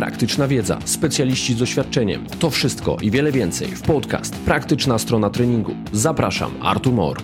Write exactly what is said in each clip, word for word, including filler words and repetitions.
praktyczna wiedza, specjaliści z doświadczeniem. To wszystko i wiele więcej w podcast Praktyczna Strona Treningu. Zapraszam, Artur Mor.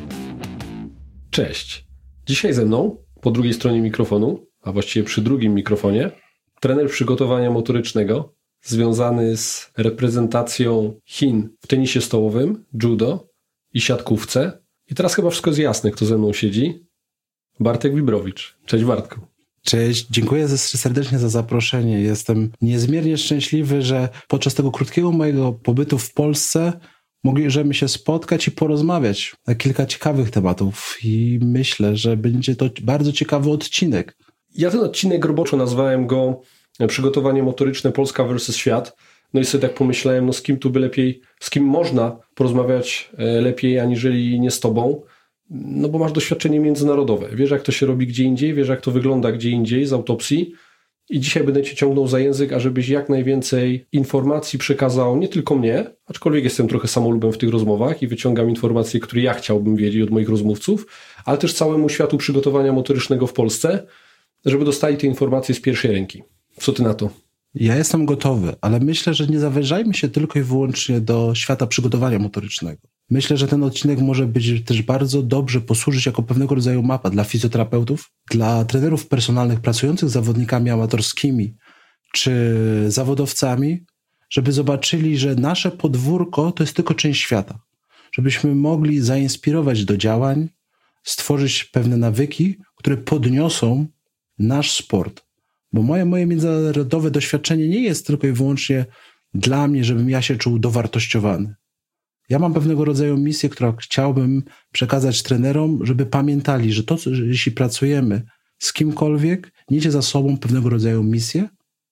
Cześć. Dzisiaj ze mną, po drugiej stronie mikrofonu, a właściwie przy drugim mikrofonie, trener przygotowania motorycznego związany z reprezentacją Chin w tenisie stołowym, judo i siatkówce. I teraz chyba wszystko jest jasne, kto ze mną siedzi. Bartek Wibrowicz. Cześć Bartku. Cześć, dziękuję serdecznie za zaproszenie. Jestem niezmiernie szczęśliwy, że podczas tego krótkiego mojego pobytu w Polsce mogliśmy się spotkać i porozmawiać na kilka ciekawych tematów i myślę, że będzie to bardzo ciekawy odcinek. Ja ten odcinek roboczo nazwałem go Przygotowanie motoryczne Polska versus Świat. No i sobie tak pomyślałem, no z kim tu by lepiej, z kim można porozmawiać lepiej aniżeli nie z tobą. No bo masz doświadczenie międzynarodowe. Wiesz, jak to się robi gdzie indziej, wiesz, jak to wygląda gdzie indziej z autopsji. I dzisiaj będę cię ciągnął za język, ażebyś jak najwięcej informacji przekazał nie tylko mnie, aczkolwiek jestem trochę samolubem w tych rozmowach i wyciągam informacje, które ja chciałbym wiedzieć od moich rozmówców, ale też całemu światu przygotowania motorycznego w Polsce, żeby dostali te informacje z pierwszej ręki. Co ty na to? Ja jestem gotowy, ale myślę, że nie zawężajmy się tylko i wyłącznie do świata przygotowania motorycznego. Myślę, że ten odcinek może być też bardzo dobrze posłużyć jako pewnego rodzaju mapa dla fizjoterapeutów, dla trenerów personalnych pracujących z zawodnikami amatorskimi czy zawodowcami, żeby zobaczyli, że nasze podwórko to jest tylko część świata. Żebyśmy mogli zainspirować do działań, stworzyć pewne nawyki, które podniosą nasz sport. Bo moje, moje międzynarodowe doświadczenie nie jest tylko i wyłącznie dla mnie, żebym ja się czuł dowartościowany. Ja mam pewnego rodzaju misję, którą chciałbym przekazać trenerom, żeby pamiętali, że to, że jeśli pracujemy z kimkolwiek, niesie za sobą pewnego rodzaju misję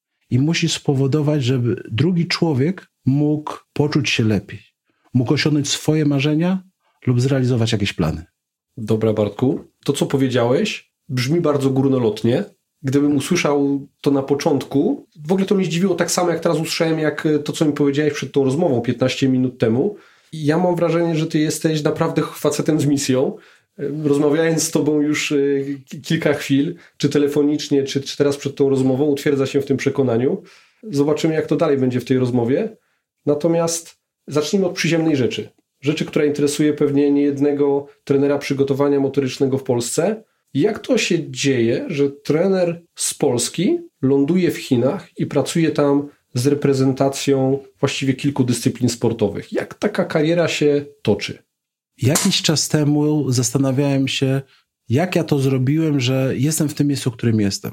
i musi spowodować, żeby drugi człowiek mógł poczuć się lepiej, mógł osiągnąć swoje marzenia lub zrealizować jakieś plany. Dobra, Bartku, to co powiedziałeś brzmi bardzo górnolotnie. Gdybym usłyszał to na początku, w ogóle to mnie zdziwiło tak samo, jak teraz usłyszałem, jak to, co mi powiedziałeś przed tą rozmową piętnaście minut temu. Ja mam wrażenie, że ty jesteś naprawdę facetem z misją. Rozmawiając z tobą już kilka chwil, czy telefonicznie, czy, czy teraz przed tą rozmową, utwierdza się w tym przekonaniu. Zobaczymy, jak to dalej będzie w tej rozmowie. Natomiast zacznijmy od przyziemnej rzeczy. Rzeczy, która interesuje pewnie niejednego trenera przygotowania motorycznego w Polsce. Jak to się dzieje, że trener z Polski ląduje w Chinach i pracuje tam z reprezentacją właściwie kilku dyscyplin sportowych? Jak taka kariera się toczy? Jakiś czas temu zastanawiałem się, jak ja to zrobiłem, że jestem w tym miejscu, w którym jestem.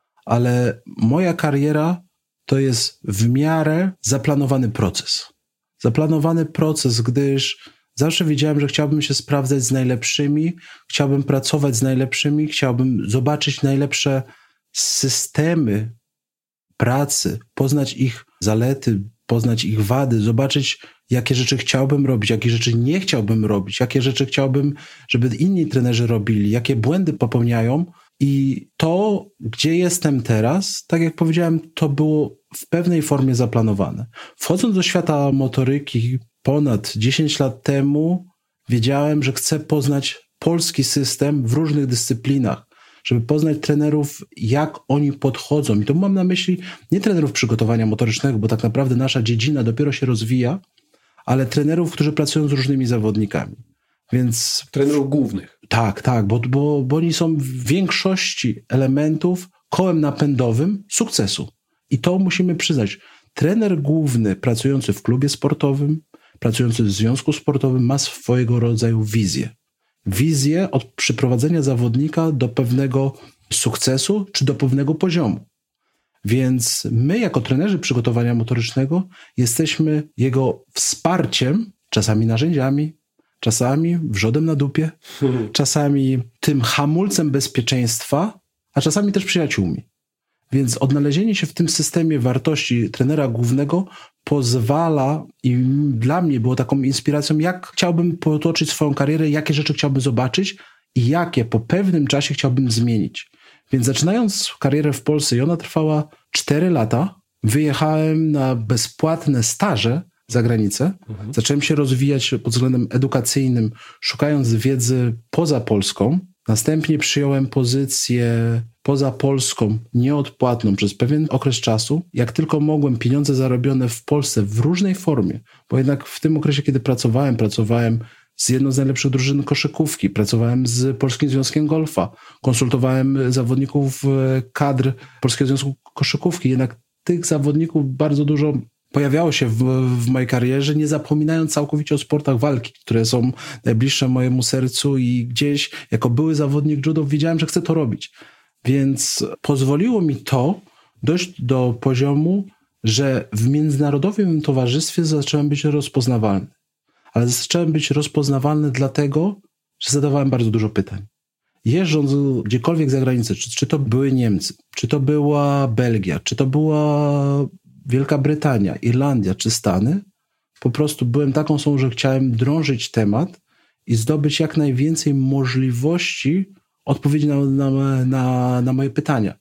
Ale moja kariera to jest w miarę zaplanowany proces. Zaplanowany proces, gdyż zawsze wiedziałem, że chciałbym się sprawdzać z najlepszymi, chciałbym pracować z najlepszymi, chciałbym zobaczyć najlepsze systemy pracy, poznać ich zalety, poznać ich wady, zobaczyć, jakie rzeczy chciałbym robić, jakie rzeczy nie chciałbym robić, jakie rzeczy chciałbym, żeby inni trenerzy robili, jakie błędy popełniają. I to, gdzie jestem teraz, tak jak powiedziałem, to było w pewnej formie zaplanowane. Wchodząc do świata motoryki ponad dziesięć lat temu, wiedziałem, że chcę poznać polski system w różnych dyscyplinach, żeby poznać trenerów, jak oni podchodzą. I to mam na myśli nie trenerów przygotowania motorycznego, bo tak naprawdę nasza dziedzina dopiero się rozwija, ale trenerów, którzy pracują z różnymi zawodnikami. Więc trenerów głównych. Tak, tak, bo, bo, bo oni są w większości elementów kołem napędowym sukcesu. I to musimy przyznać. Trener główny pracujący w klubie sportowym, pracujący w związku sportowym ma swojego rodzaju wizję. Wizję od przyprowadzenia zawodnika do pewnego sukcesu czy do pewnego poziomu. Więc my jako trenerzy przygotowania motorycznego jesteśmy jego wsparciem, czasami narzędziami, czasami wrzodem na dupie, hmm. czasami tym hamulcem bezpieczeństwa, a czasami też przyjaciółmi. Więc odnalezienie się w tym systemie wartości trenera głównego pozwala i dla mnie było taką inspiracją, jak chciałbym potoczyć swoją karierę, jakie rzeczy chciałbym zobaczyć i jakie po pewnym czasie chciałbym zmienić. Więc zaczynając karierę w Polsce i ona trwała cztery lata, wyjechałem na bezpłatne staże za granicę. Mhm. Zacząłem się rozwijać pod względem edukacyjnym, szukając wiedzy poza Polską. Następnie przyjąłem pozycję poza Polską nieodpłatną przez pewien okres czasu. Jak tylko mogłem, pieniądze zarobione w Polsce w różnej formie, bo jednak w tym okresie, kiedy pracowałem, pracowałem z jedną z najlepszych drużyn koszykówki, pracowałem z Polskim Związkiem Golfa, konsultowałem zawodników kadr Polskiego Związku Koszykówki, jednak tych zawodników bardzo dużo pojawiało się w, w mojej karierze, nie zapominając całkowicie o sportach walki, które są najbliższe mojemu sercu i gdzieś jako były zawodnik judo wiedziałem, że chcę to robić. Więc pozwoliło mi to dojść do poziomu, że w międzynarodowym towarzystwie zacząłem być rozpoznawalny. Ale zacząłem być rozpoznawalny dlatego, że zadawałem bardzo dużo pytań. Jeżdżąc gdziekolwiek za granicę, czy, czy to były Niemcy, czy to była Belgia, czy to była Wielka Brytania, Irlandia czy Stany, po prostu byłem taką osobą, że chciałem drążyć temat i zdobyć jak najwięcej możliwości odpowiedzi na, na, na, na moje pytania.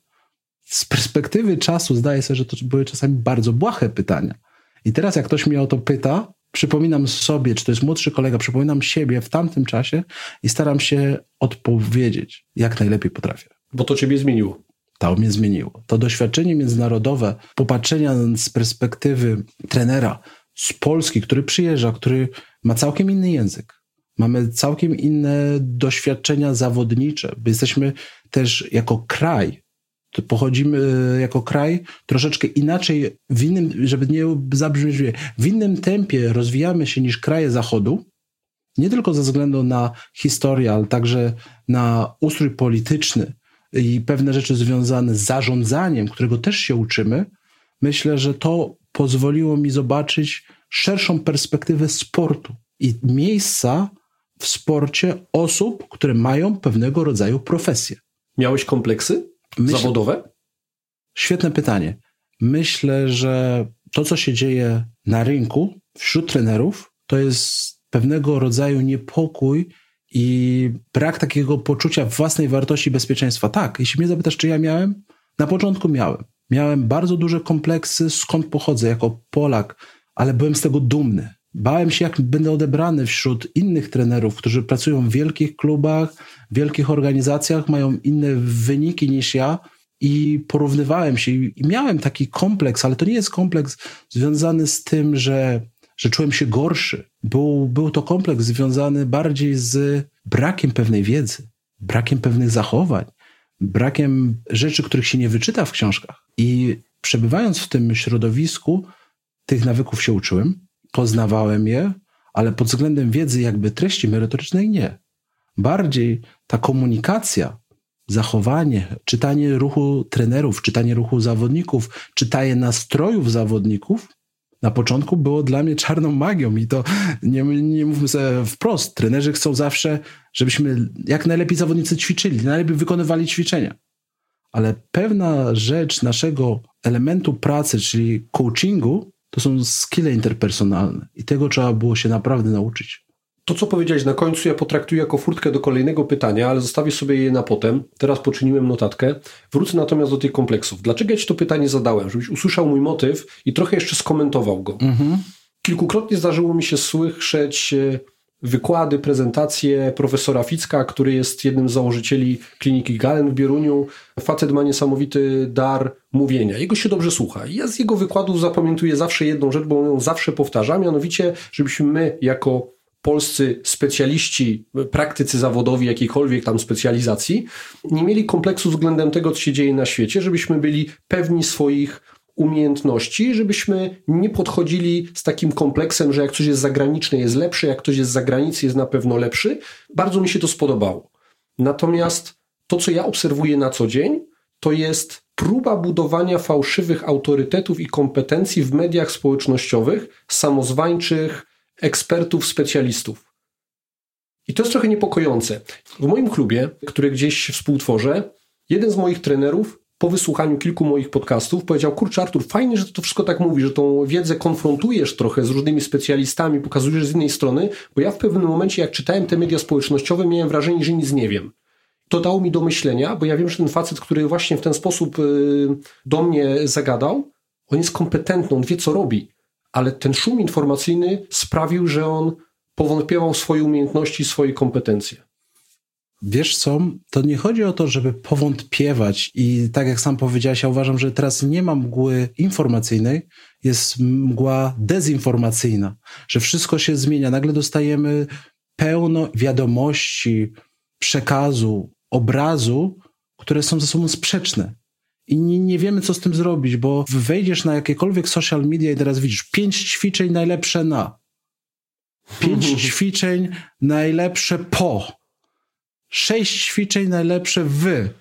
Z perspektywy czasu zdaję sobie, że to były czasami bardzo błahe pytania. I teraz jak ktoś mnie o to pyta, przypominam sobie, czy to jest młodszy kolega, przypominam siebie w tamtym czasie i staram się odpowiedzieć jak najlepiej potrafię. Bo to ciebie zmieniło. To mnie zmieniło. To doświadczenie międzynarodowe, popatrzenia z perspektywy trenera z Polski, który przyjeżdża, który ma całkiem inny język. Mamy całkiem inne doświadczenia zawodnicze. Bo jesteśmy też jako kraj, to pochodzimy jako kraj troszeczkę inaczej, w innym, żeby nie zabrzmieć, w innym tempie rozwijamy się niż kraje Zachodu. Nie tylko ze względu na historię, ale także na ustrój polityczny i pewne rzeczy związane z zarządzaniem, którego też się uczymy. Myślę, że to pozwoliło mi zobaczyć szerszą perspektywę sportu i miejsca w sporcie osób, które mają pewnego rodzaju profesję. Miałeś kompleksy Myśl... zawodowe? Świetne pytanie. Myślę, że to, co się dzieje na rynku wśród trenerów, to jest pewnego rodzaju niepokój i brak takiego poczucia własnej wartości i bezpieczeństwa. Tak, jeśli mnie zapytasz, czy ja miałem? Na początku miałem. Miałem bardzo duże kompleksy, skąd pochodzę jako Polak, ale byłem z tego dumny. Bałem się, jak będę odebrany wśród innych trenerów, którzy pracują w wielkich klubach, w wielkich organizacjach, mają inne wyniki niż ja i porównywałem się i miałem taki kompleks, ale to nie jest kompleks związany z tym, że, że czułem się gorszy. Był, był to kompleks związany bardziej z brakiem pewnej wiedzy, brakiem pewnych zachowań, brakiem rzeczy, których się nie wyczyta w książkach. I przebywając w tym środowisku, tych nawyków się uczyłem, poznawałem je, ale pod względem wiedzy jakby treści merytorycznej nie. Bardziej ta komunikacja, zachowanie, czytanie ruchu trenerów, czytanie ruchu zawodników, czytanie nastrojów zawodników na początku było dla mnie czarną magią i to nie, nie mówmy sobie wprost. Trenerzy chcą zawsze, żebyśmy jak najlepiej zawodnicy ćwiczyli, najlepiej wykonywali ćwiczenia. Ale pewna rzecz naszego elementu pracy, czyli coachingu, to są skille interpersonalne i tego trzeba było się naprawdę nauczyć. To, co powiedziałeś na końcu, ja potraktuję jako furtkę do kolejnego pytania, ale zostawię sobie je na potem. Teraz poczyniłem notatkę. Wrócę natomiast do tych kompleksów. Dlaczego ja ci to pytanie zadałem? Żebyś usłyszał mój motyw i trochę jeszcze skomentował go. Mhm. Kilkukrotnie zdarzyło mi się słyszeć wykłady, prezentacje profesora Ficka, który jest jednym z założycieli kliniki Galen w Bieruniu. Facet ma niesamowity dar mówienia. Jego się dobrze słucha. I ja z jego wykładów zapamiętuję zawsze jedną rzecz, bo on ją zawsze powtarza, mianowicie, żebyśmy my jako polscy specjaliści, praktycy zawodowi jakiejkolwiek tam specjalizacji, nie mieli kompleksu względem tego, co się dzieje na świecie, żebyśmy byli pewni swoich umiejętności, żebyśmy nie podchodzili z takim kompleksem, że jak coś jest zagraniczne, jest lepsze, jak ktoś jest z zagranicy, jest na pewno lepszy. Bardzo mi się to spodobało. Natomiast to, co ja obserwuję na co dzień, to jest próba budowania fałszywych autorytetów i kompetencji w mediach społecznościowych, samozwańczych ekspertów, specjalistów. I to jest trochę niepokojące. W moim klubie, który gdzieś współtworzę, jeden z moich trenerów po wysłuchaniu kilku moich podcastów powiedział: kurczę, Artur, fajnie, że ty to wszystko tak mówisz, że tą wiedzę konfrontujesz trochę z różnymi specjalistami, pokazujesz z innej strony, bo ja w pewnym momencie, jak czytałem te media społecznościowe, miałem wrażenie, że nic nie wiem. To dało mi do myślenia, bo ja wiem, że ten facet, który właśnie w ten sposób yy, do mnie zagadał, on jest kompetentny, on wie, co robi, ale ten szum informacyjny sprawił, że on powątpiewał w swoje umiejętności, swoje kompetencje. Wiesz co, to nie chodzi o to, żeby powątpiewać i tak jak sam powiedziałeś, ja uważam, że teraz nie ma mgły informacyjnej, jest mgła dezinformacyjna, że wszystko się zmienia. Nagle dostajemy pełno wiadomości, przekazu, obrazu, które są ze sobą sprzeczne. I nie, nie wiemy, co z tym zrobić, bo wejdziesz na jakiekolwiek social media i teraz widzisz pięć ćwiczeń najlepsze na, pięć ćwiczeń najlepsze po, sześć ćwiczeń najlepsze w.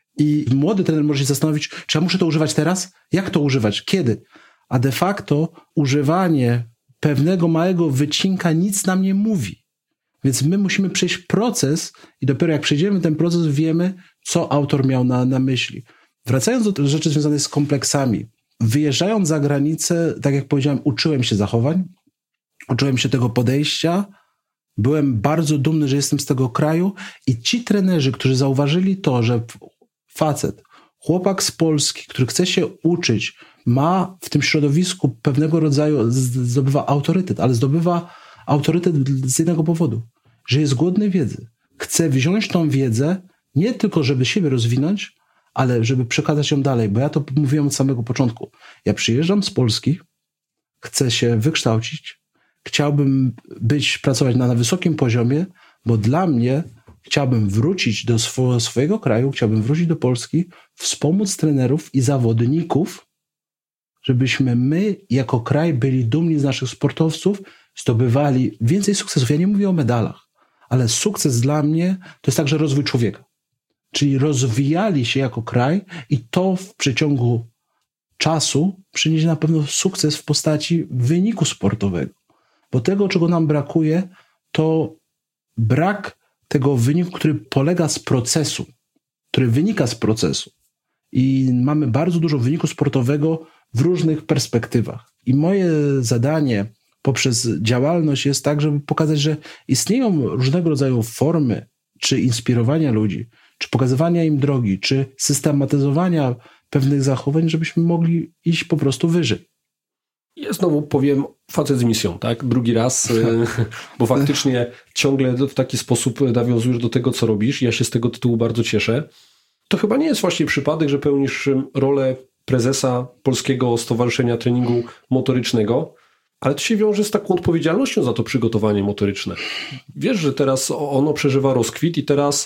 I młody trener może się zastanowić, czy ja muszę to używać teraz? Jak to używać? Kiedy? A de facto używanie pewnego małego wycinka nic nam nie mówi. Więc my musimy przejść proces i dopiero jak przejdziemy ten proces, wiemy, co autor miał na, na myśli. Wracając do rzeczy związanych z kompleksami. Wyjeżdżając za granicę, tak jak powiedziałem, uczyłem się zachowań, uczyłem się tego podejścia, byłem bardzo dumny, że jestem z tego kraju i ci trenerzy, którzy zauważyli to, że facet, chłopak z Polski, który chce się uczyć, ma w tym środowisku pewnego rodzaju, zdobywa autorytet, ale zdobywa autorytet z jednego powodu, że jest głodny wiedzy. Chce wziąć tą wiedzę nie tylko, żeby siebie rozwinąć, ale żeby przekazać ją dalej, bo ja to mówiłem od samego początku. Ja przyjeżdżam z Polski, chcę się wykształcić, chciałbym być, pracować na, na wysokim poziomie, bo dla mnie chciałbym wrócić do swo, swojego kraju, chciałbym wrócić do Polski, wspomóc trenerów i zawodników, żebyśmy my jako kraj byli dumni z naszych sportowców, zdobywali więcej sukcesów. Ja nie mówię o medalach, ale sukces dla mnie to jest także rozwój człowieka. Czyli rozwijali się jako kraj i to w przeciągu czasu przyniesie na pewno sukces w postaci wyniku sportowego. Bo tego, czego nam brakuje, to brak tego wyniku, który polega z procesu, który wynika z procesu. I mamy bardzo dużo wyniku sportowego w różnych perspektywach. I moje zadanie poprzez działalność jest tak, żeby pokazać, że istnieją różnego rodzaju formy, czy inspirowania ludzi, czy pokazywania im drogi, czy systematyzowania pewnych zachowań, żebyśmy mogli iść po prostu wyżej. Ja znowu powiem facet z misją, tak? Drugi raz, bo faktycznie ciągle w taki sposób nawiązujesz do tego, co robisz. Ja się z tego tytułu bardzo cieszę. To chyba nie jest właśnie przypadek, że pełnisz rolę prezesa Polskiego Stowarzyszenia Treningu Motorycznego, ale to się wiąże z taką odpowiedzialnością za to przygotowanie motoryczne. Wiesz, że teraz ono przeżywa rozkwit i teraz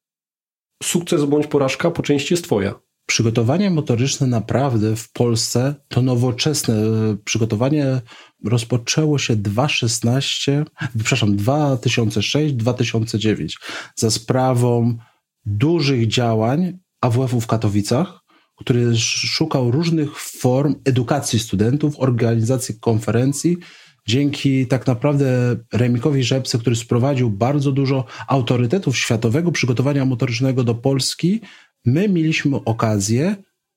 sukces bądź porażka po części jest twoja. Przygotowanie motoryczne naprawdę w Polsce to nowoczesne. Przygotowanie rozpoczęło się dwa tysiące szesnaście, przepraszam, dwa tysiące sześć dwa tysiące dziewięć za sprawą dużych działań A W F-u w Katowicach, który szukał różnych form edukacji studentów, organizacji konferencji. Dzięki tak naprawdę Remikowi Rzepce, który sprowadził bardzo dużo autorytetów światowego przygotowania motorycznego do Polski, my mieliśmy okazję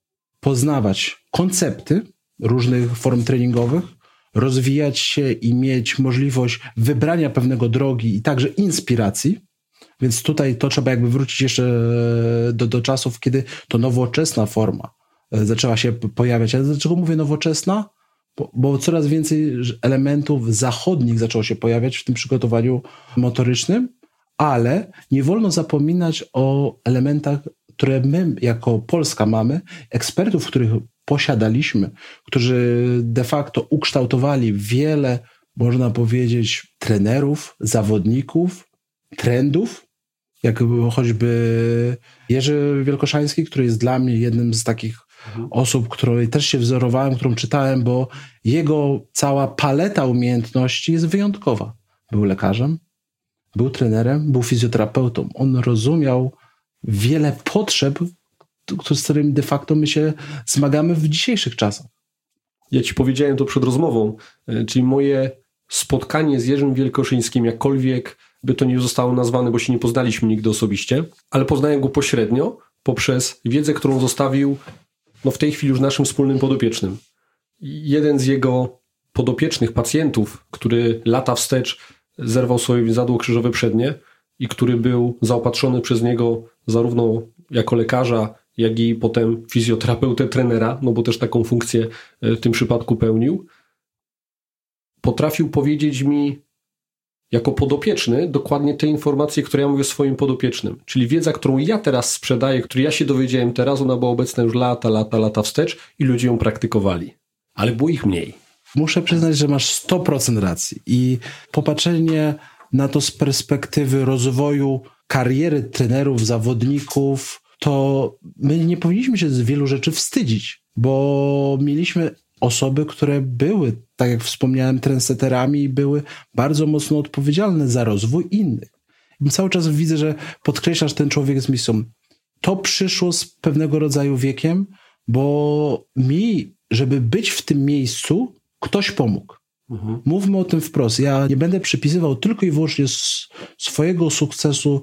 poznawać koncepty różnych form treningowych, rozwijać się i mieć możliwość wybrania pewnego drogi i także inspiracji. Więc tutaj to trzeba jakby wrócić jeszcze do, do czasów, kiedy to nowoczesna forma zaczęła się pojawiać. Ale dlaczego mówię nowoczesna? Bo, bo coraz więcej elementów zachodnich zaczęło się pojawiać w tym przygotowaniu motorycznym, ale nie wolno zapominać o elementach, które my jako Polska mamy, ekspertów, których posiadaliśmy, którzy de facto ukształtowali wiele, można powiedzieć, trenerów, zawodników, trendów, jak choćby Jerzy Wielkoszański, który jest dla mnie jednym z takich mhm. osób, której też się wzorowałem, którą czytałem, bo jego cała paleta umiejętności jest wyjątkowa. Był lekarzem, był trenerem, był fizjoterapeutą. On rozumiał wiele potrzeb, z którymi de facto my się zmagamy w dzisiejszych czasach. Ja ci powiedziałem to przed rozmową, czyli moje spotkanie z Jerzym Wielkoszyńskim, jakkolwiek by to nie zostało nazwane, bo się nie poznaliśmy nigdy osobiście, ale poznałem go pośrednio poprzez wiedzę, którą zostawił no w tej chwili już naszym wspólnym podopiecznym. Jeden z jego podopiecznych pacjentów, który lata wstecz zerwał sobie zadło krzyżowe przednie i który był zaopatrzony przez niego zarówno jako lekarza, jak i potem fizjoterapeutę, trenera, no bo też taką funkcję w tym przypadku pełnił, potrafił powiedzieć mi, jako podopieczny dokładnie te informacje, które ja mówię swoim podopiecznym. Czyli wiedza, którą ja teraz sprzedaję, której ja się dowiedziałem teraz, ona była obecna już lata, lata, lata wstecz i ludzie ją praktykowali. Ale było ich mniej. Muszę przyznać, że masz sto procent racji. I popatrzenie na to z perspektywy rozwoju kariery trenerów, zawodników, to my nie powinniśmy się z wielu rzeczy wstydzić, bo mieliśmy osoby, które były, tak jak wspomniałem, trendsetterami i były bardzo mocno odpowiedzialne za rozwój innych. I cały czas widzę, że podkreślasz, ten człowiek z misją. To przyszło z pewnego rodzaju wiekiem, bo mi, żeby być w tym miejscu, ktoś pomógł. Mhm. Mówmy o tym wprost. Ja nie będę przypisywał tylko i wyłącznie swojego sukcesu,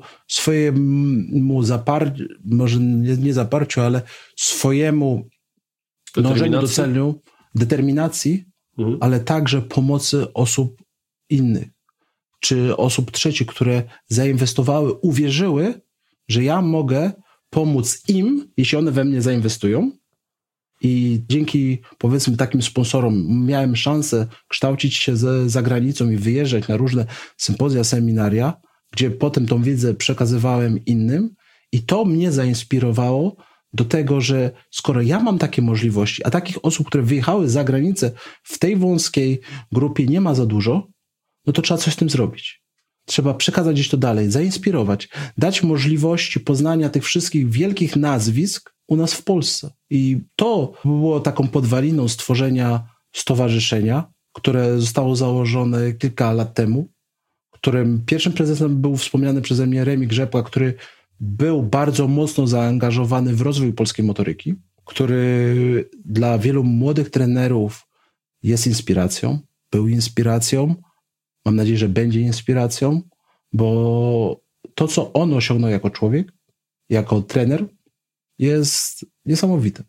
swojemu zaparciu, może nie, nie zaparciu, ale swojemu dążeniu do celu, determinacji, mhm. ale także pomocy osób innych, czy osób trzecich, które zainwestowały, uwierzyły, że ja mogę pomóc im, jeśli one we mnie zainwestują. I dzięki, powiedzmy, takim sponsorom miałem szansę kształcić się ze, za granicą i wyjeżdżać na różne sympozja, seminaria, gdzie potem tą wiedzę przekazywałem innym i to mnie zainspirowało do tego, że skoro ja mam takie możliwości, a takich osób, które wyjechały za granicę w tej wąskiej grupie nie ma za dużo, no to trzeba coś z tym zrobić. Trzeba przekazać gdzieś to dalej, zainspirować, dać możliwości poznania tych wszystkich wielkich nazwisk u nas w Polsce. I to było taką podwaliną stworzenia stowarzyszenia, które zostało założone kilka lat temu, którym pierwszym prezesem był wspomniany przeze mnie Remik Rzepła, który był bardzo mocno zaangażowany w rozwój polskiej motoryki, który dla wielu młodych trenerów jest inspiracją, był inspiracją, mam nadzieję, że będzie inspiracją, bo to, co on osiągnął jako człowiek, jako trener, jest niesamowite.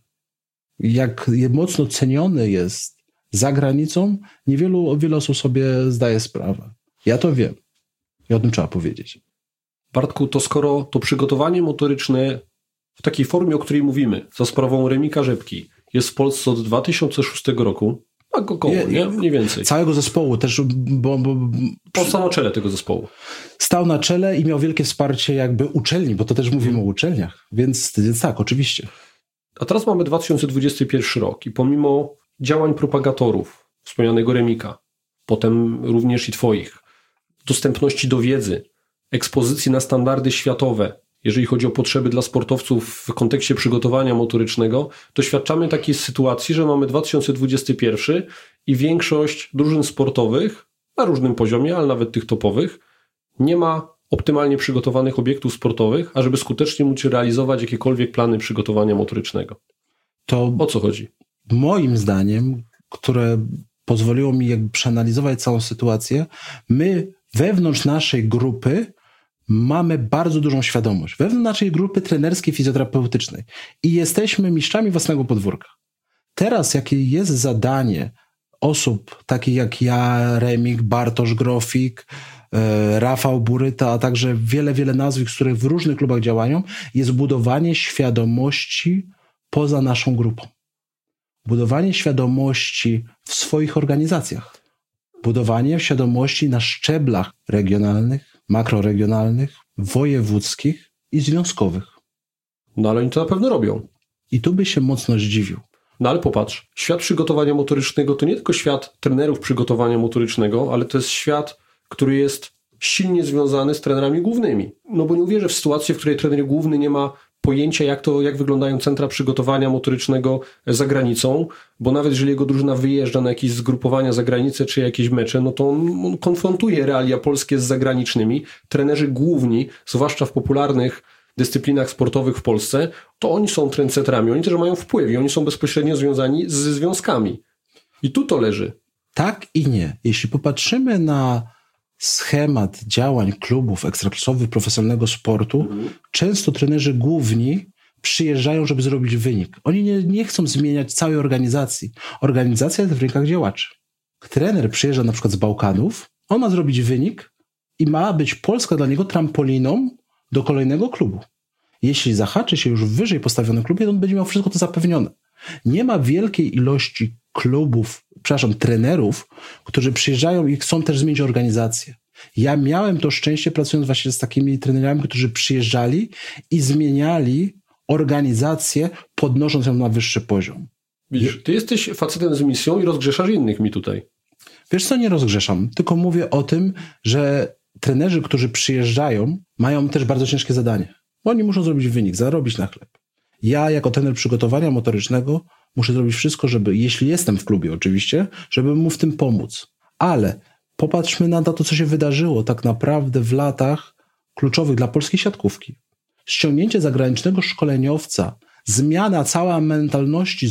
Jak mocno ceniony jest za granicą, niewielu, wiele osób sobie zdaje sprawę. Ja to wiem i o tym trzeba powiedzieć. Bartku, to skoro to przygotowanie motoryczne w takiej formie, o której mówimy, za sprawą Remika Rzepki, jest w Polsce od dwa tysiące szóstego roku, tak około, nie, nie? Mniej więcej. Całego zespołu też, bo... bo On stał na czele tego zespołu. Stał na czele i miał wielkie wsparcie jakby uczelni, bo to też mówimy hmm. o uczelniach, więc, więc tak, oczywiście. A teraz mamy dwa tysiące dwudziesty pierwszy rok i pomimo działań propagatorów, wspomnianego Remika, potem również i twoich, dostępności do wiedzy, ekspozycji na standardy światowe, jeżeli chodzi o potrzeby dla sportowców w kontekście przygotowania motorycznego, doświadczamy takiej sytuacji, że mamy dwa tysiące dwudziesty pierwszy i większość drużyn sportowych na różnym poziomie, ale nawet tych topowych, nie ma optymalnie przygotowanych obiektów sportowych, ażeby skutecznie móc realizować jakiekolwiek plany przygotowania motorycznego. To o co chodzi? Moim zdaniem, które pozwoliło mi jakby przeanalizować całą sytuację, my wewnątrz naszej grupy mamy bardzo dużą świadomość. Wewnątrz naszej grupy trenerskiej, fizjoterapeutycznej. I jesteśmy mistrzami własnego podwórka. Teraz, jakie jest zadanie osób takich jak ja, Remik, Bartosz Grofik, e, Rafał Buryta, a także wiele, wiele nazwisk, które w różnych klubach działają, jest budowanie świadomości poza naszą grupą. Budowanie świadomości w swoich organizacjach. Budowanie świadomości na szczeblach regionalnych, makroregionalnych, wojewódzkich i związkowych. No ale oni to na pewno robią. I tu by się mocno zdziwił. No ale popatrz, świat przygotowania motorycznego to nie tylko świat trenerów przygotowania motorycznego, ale to jest świat, który jest silnie związany z trenerami głównymi. No bo nie uwierzę w sytuację, w której trener główny nie ma pojęcia, jak to, jak wyglądają centra przygotowania motorycznego za granicą, bo nawet jeżeli jego drużyna wyjeżdża na jakieś zgrupowania za granicę czy jakieś mecze, no to on, on konfrontuje realia polskie z zagranicznymi. Trenerzy główni, zwłaszcza w popularnych dyscyplinach sportowych w Polsce, to oni są trendsetterami, oni też mają wpływ i oni są bezpośrednio związani ze związkami. I tu to leży. Tak i nie. Jeśli popatrzymy na schemat działań klubów ekstraklasowych profesjonalnego sportu, mhm. często trenerzy główni przyjeżdżają, żeby zrobić wynik. Oni nie, nie chcą zmieniać całej organizacji. Organizacja jest w rękach działaczy. Trener przyjeżdża na przykład z Bałkanów, on ma zrobić wynik i ma być Polska dla niego trampoliną do kolejnego klubu. Jeśli zahaczy się już w wyżej postawionym klubie, to on będzie miał wszystko to zapewnione. Nie ma wielkiej ilości klubów, przepraszam, trenerów, którzy przyjeżdżają i chcą też zmienić organizację. Ja miałem to szczęście, pracując właśnie z takimi trenerami, którzy przyjeżdżali i zmieniali organizację, podnosząc ją na wyższy poziom. Widzisz, ty jesteś facetem z misją i rozgrzeszasz innych mi tutaj. Wiesz co, nie rozgrzeszam, tylko mówię o tym, że trenerzy, którzy przyjeżdżają, mają też bardzo ciężkie zadanie. Bo oni muszą zrobić wynik, zarobić na chleb. Ja jako trener przygotowania motorycznego muszę zrobić wszystko, żeby, jeśli jestem w klubie oczywiście, żeby mu w tym pomóc. Ale popatrzmy na to, co się wydarzyło tak naprawdę w latach kluczowych dla polskiej siatkówki. Ściągnięcie zagranicznego szkoleniowca, zmiana całej mentalności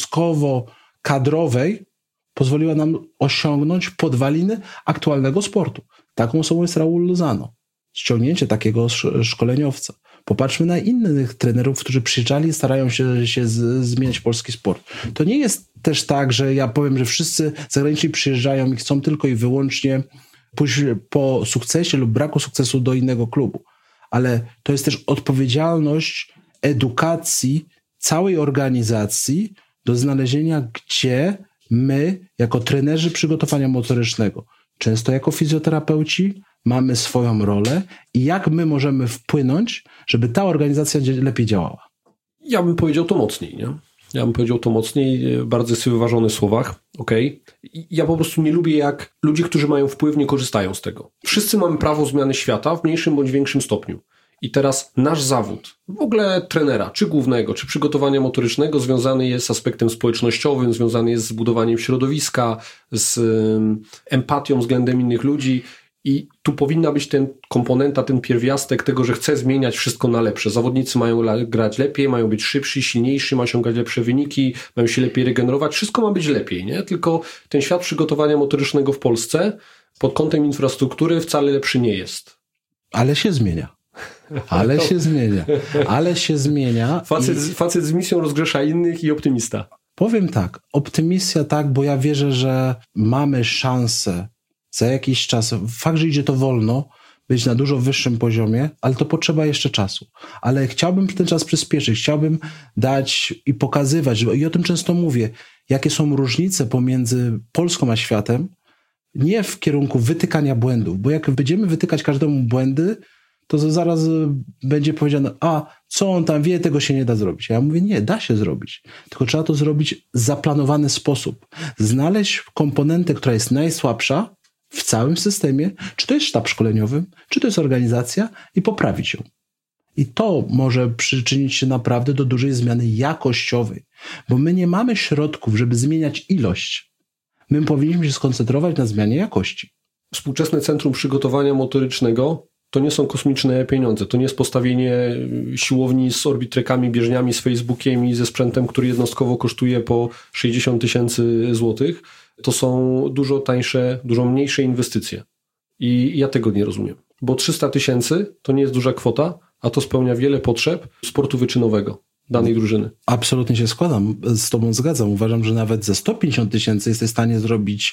związkowo-kadrowej pozwoliła nam osiągnąć podwaliny aktualnego sportu. Taką osobą jest Raul Lozano. Ściągnięcie takiego szkoleniowca. Popatrzmy na innych trenerów, którzy przyjeżdżali i starają się, się z, zmieniać polski sport. To nie jest też tak, że ja powiem, że wszyscy zagraniczni przyjeżdżają i chcą tylko i wyłącznie pójść po sukcesie lub braku sukcesu do innego klubu. Ale to jest też odpowiedzialność edukacji całej organizacji do znalezienia, gdzie my, jako trenerzy przygotowania motorycznego, często jako fizjoterapeuci, mamy swoją rolę i jak my możemy wpłynąć, żeby ta organizacja lepiej działała. Ja bym powiedział to mocniej, nie? Ja bym powiedział to mocniej, bardzo jest wyważony w słowach, okej. Okay. Ja po prostu nie lubię, jak ludzie, którzy mają wpływ, nie korzystają z tego. Wszyscy mamy prawo zmiany świata w mniejszym bądź większym stopniu. I teraz nasz zawód, w ogóle trenera, czy głównego, czy przygotowania motorycznego, związany jest z aspektem społecznościowym, związany jest z budowaniem środowiska, z um, empatią względem innych ludzi. I tu powinna być ten komponenta, ten pierwiastek tego, że chcę zmieniać wszystko na lepsze. Zawodnicy mają grać lepiej, mają być szybsi, silniejsi, mają osiągać lepsze wyniki, mają się lepiej regenerować. Wszystko ma być lepiej, nie? Tylko ten świat przygotowania motorycznego w Polsce pod kątem infrastruktury wcale lepszy nie jest. Ale się zmienia. Ale to... się zmienia. Ale się zmienia. Facet, i... facet z misją rozgrzesza innych i optymista. Powiem tak, optymistia tak, bo ja wierzę, że mamy szansę za jakiś czas, fakt, że idzie to wolno, być na dużo wyższym poziomie, ale to potrzeba jeszcze czasu. Ale chciałbym ten czas przyspieszyć, chciałbym dać i pokazywać, i o tym często mówię, jakie są różnice pomiędzy Polską a światem, nie w kierunku wytykania błędów, bo jak będziemy wytykać każdemu błędy, to zaraz będzie powiedziane, a co on tam wie, tego się nie da zrobić. A ja mówię, nie, da się zrobić. Tylko trzeba to zrobić w zaplanowany sposób. Znaleźć komponentę, która jest najsłabsza w całym systemie, czy to jest sztab szkoleniowy, czy to jest organizacja i poprawić ją. I to może przyczynić się naprawdę do dużej zmiany jakościowej, bo my nie mamy środków, żeby zmieniać ilość. My powinniśmy się skoncentrować na zmianie jakości. Współczesne Centrum Przygotowania Motorycznego to nie są kosmiczne pieniądze. To nie jest postawienie siłowni z orbitrekami, bieżniami, z Facebookiem i ze sprzętem, który jednostkowo kosztuje po sześćdziesiąt tysięcy złotych. To są dużo tańsze, dużo mniejsze inwestycje. I ja tego nie rozumiem. Bo trzysta tysięcy to nie jest duża kwota, a to spełnia wiele potrzeb sportu wyczynowego danej drużyny. Absolutnie się składam, z tobą zgadzam. Uważam, że nawet za sto pięćdziesiąt tysięcy jesteś w stanie zrobić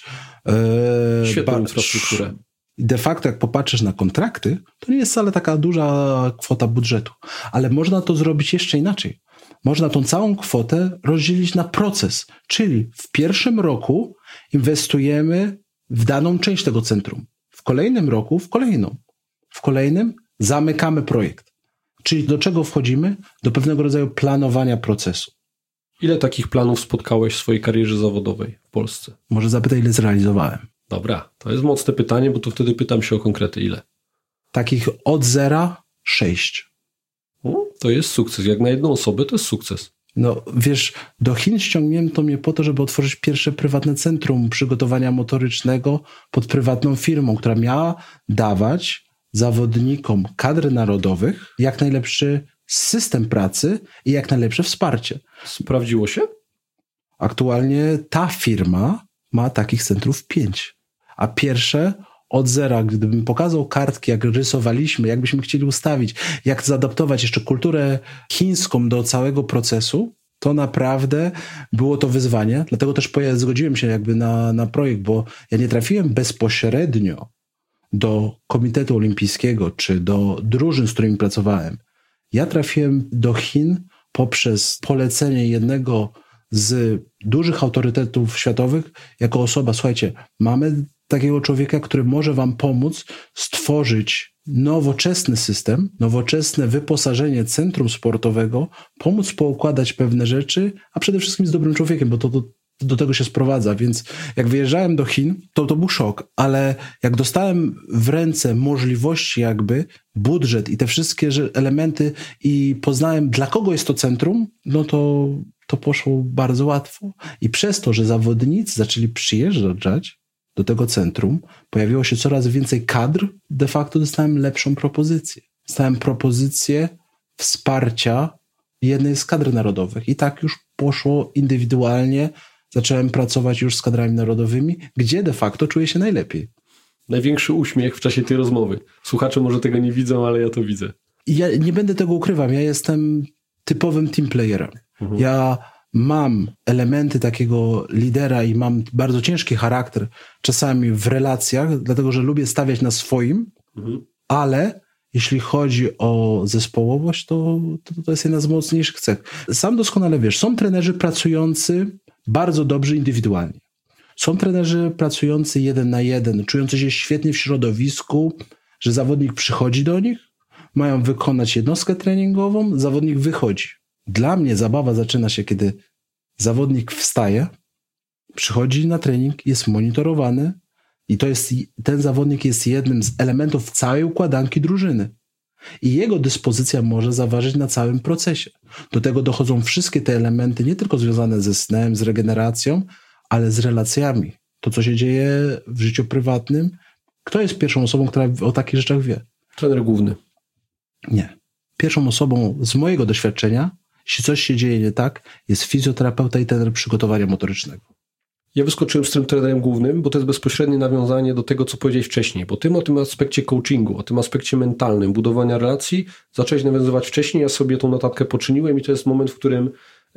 e, świetną ba- infrastrukturę. De facto, jak popatrzysz na kontrakty, to nie jest wcale taka duża kwota budżetu. Ale można to zrobić jeszcze inaczej. Można tą całą kwotę rozdzielić na proces. Czyli w pierwszym roku inwestujemy w daną część tego centrum. W kolejnym roku w kolejną. W kolejnym zamykamy projekt. Czyli do czego wchodzimy? Do pewnego rodzaju planowania procesu. Ile takich planów spotkałeś w swojej karierze zawodowej w Polsce? Może zapytaj, ile zrealizowałem. Dobra, to jest mocne pytanie, bo to wtedy pytam się o konkrety. Ile? Takich od zera sześć. No, to jest sukces. Jak na jedną osobę to jest sukces. No wiesz, do Chin ściągnięto to mnie po to, żeby otworzyć pierwsze prywatne centrum przygotowania motorycznego pod prywatną firmą, która miała dawać zawodnikom kadr narodowych jak najlepszy system pracy i jak najlepsze wsparcie. Sprawdziło się? Aktualnie ta firma ma takich centrów pięć. A pierwsze od zera, gdybym pokazał kartki, jak rysowaliśmy, jakbyśmy chcieli ustawić, jak zaadaptować jeszcze kulturę chińską do całego procesu, to naprawdę było to wyzwanie. Dlatego też zgodziłem się jakby na, na projekt, bo ja nie trafiłem bezpośrednio do Komitetu Olimpijskiego czy do drużyn, z którymi pracowałem. Ja trafiłem do Chin poprzez polecenie jednego z dużych autorytetów światowych jako osoba, słuchajcie, mamy takiego człowieka, który może wam pomóc stworzyć nowoczesny system, nowoczesne wyposażenie centrum sportowego, pomóc poukładać pewne rzeczy, a przede wszystkim z dobrym człowiekiem, bo to, to do tego się sprowadza, więc jak wyjeżdżałem do Chin, to to był szok, ale jak dostałem w ręce możliwości jakby, budżet i te wszystkie elementy i poznałem, dla kogo jest to centrum, no to, to poszło bardzo łatwo. I przez to, że zawodnicy zaczęli przyjeżdżać do tego centrum, pojawiło się coraz więcej kadr, de facto dostałem lepszą propozycję. Dostałem propozycję wsparcia jednej z kadr narodowych i tak już poszło indywidualnie. Zacząłem pracować już z kadrami narodowymi, gdzie de facto czuję się najlepiej. Największy uśmiech w czasie tej rozmowy. Słuchacze może tego nie widzą, ale ja to widzę. I ja nie będę tego ukrywał. Ja jestem typowym team playerem. Mhm. Ja mam elementy takiego lidera i mam bardzo ciężki charakter czasami w relacjach, dlatego że lubię stawiać na swoim, mhm. ale jeśli chodzi o zespołowość, to, to to jest jedna z mocniejszych cech. Sam doskonale wiesz, są trenerzy pracujący bardzo dobrze indywidualnie. Są trenerzy pracujący jeden na jeden, czujący się świetnie w środowisku, że zawodnik przychodzi do nich, mają wykonać jednostkę treningową, zawodnik wychodzi. Dla mnie zabawa zaczyna się, kiedy zawodnik wstaje, przychodzi na trening, jest monitorowany i to jest, ten zawodnik jest jednym z elementów całej układanki drużyny. I jego dyspozycja może zaważyć na całym procesie. Do tego dochodzą wszystkie te elementy, nie tylko związane ze snem, z regeneracją, ale z relacjami. To, co się dzieje w życiu prywatnym. Kto jest pierwszą osobą, która o takich rzeczach wie? Trener główny. Nie. Pierwszą osobą z mojego doświadczenia, jeśli coś się dzieje nie tak, jest fizjoterapeuta i trener przygotowania motorycznego. Ja wyskoczyłem z tym trenerem głównym, bo to jest bezpośrednie nawiązanie do tego, co powiedziałeś wcześniej, bo tym o tym aspekcie coachingu, o tym aspekcie mentalnym, budowania relacji zacząłeś nawiązywać wcześniej, ja sobie tą notatkę poczyniłem i to jest moment, w którym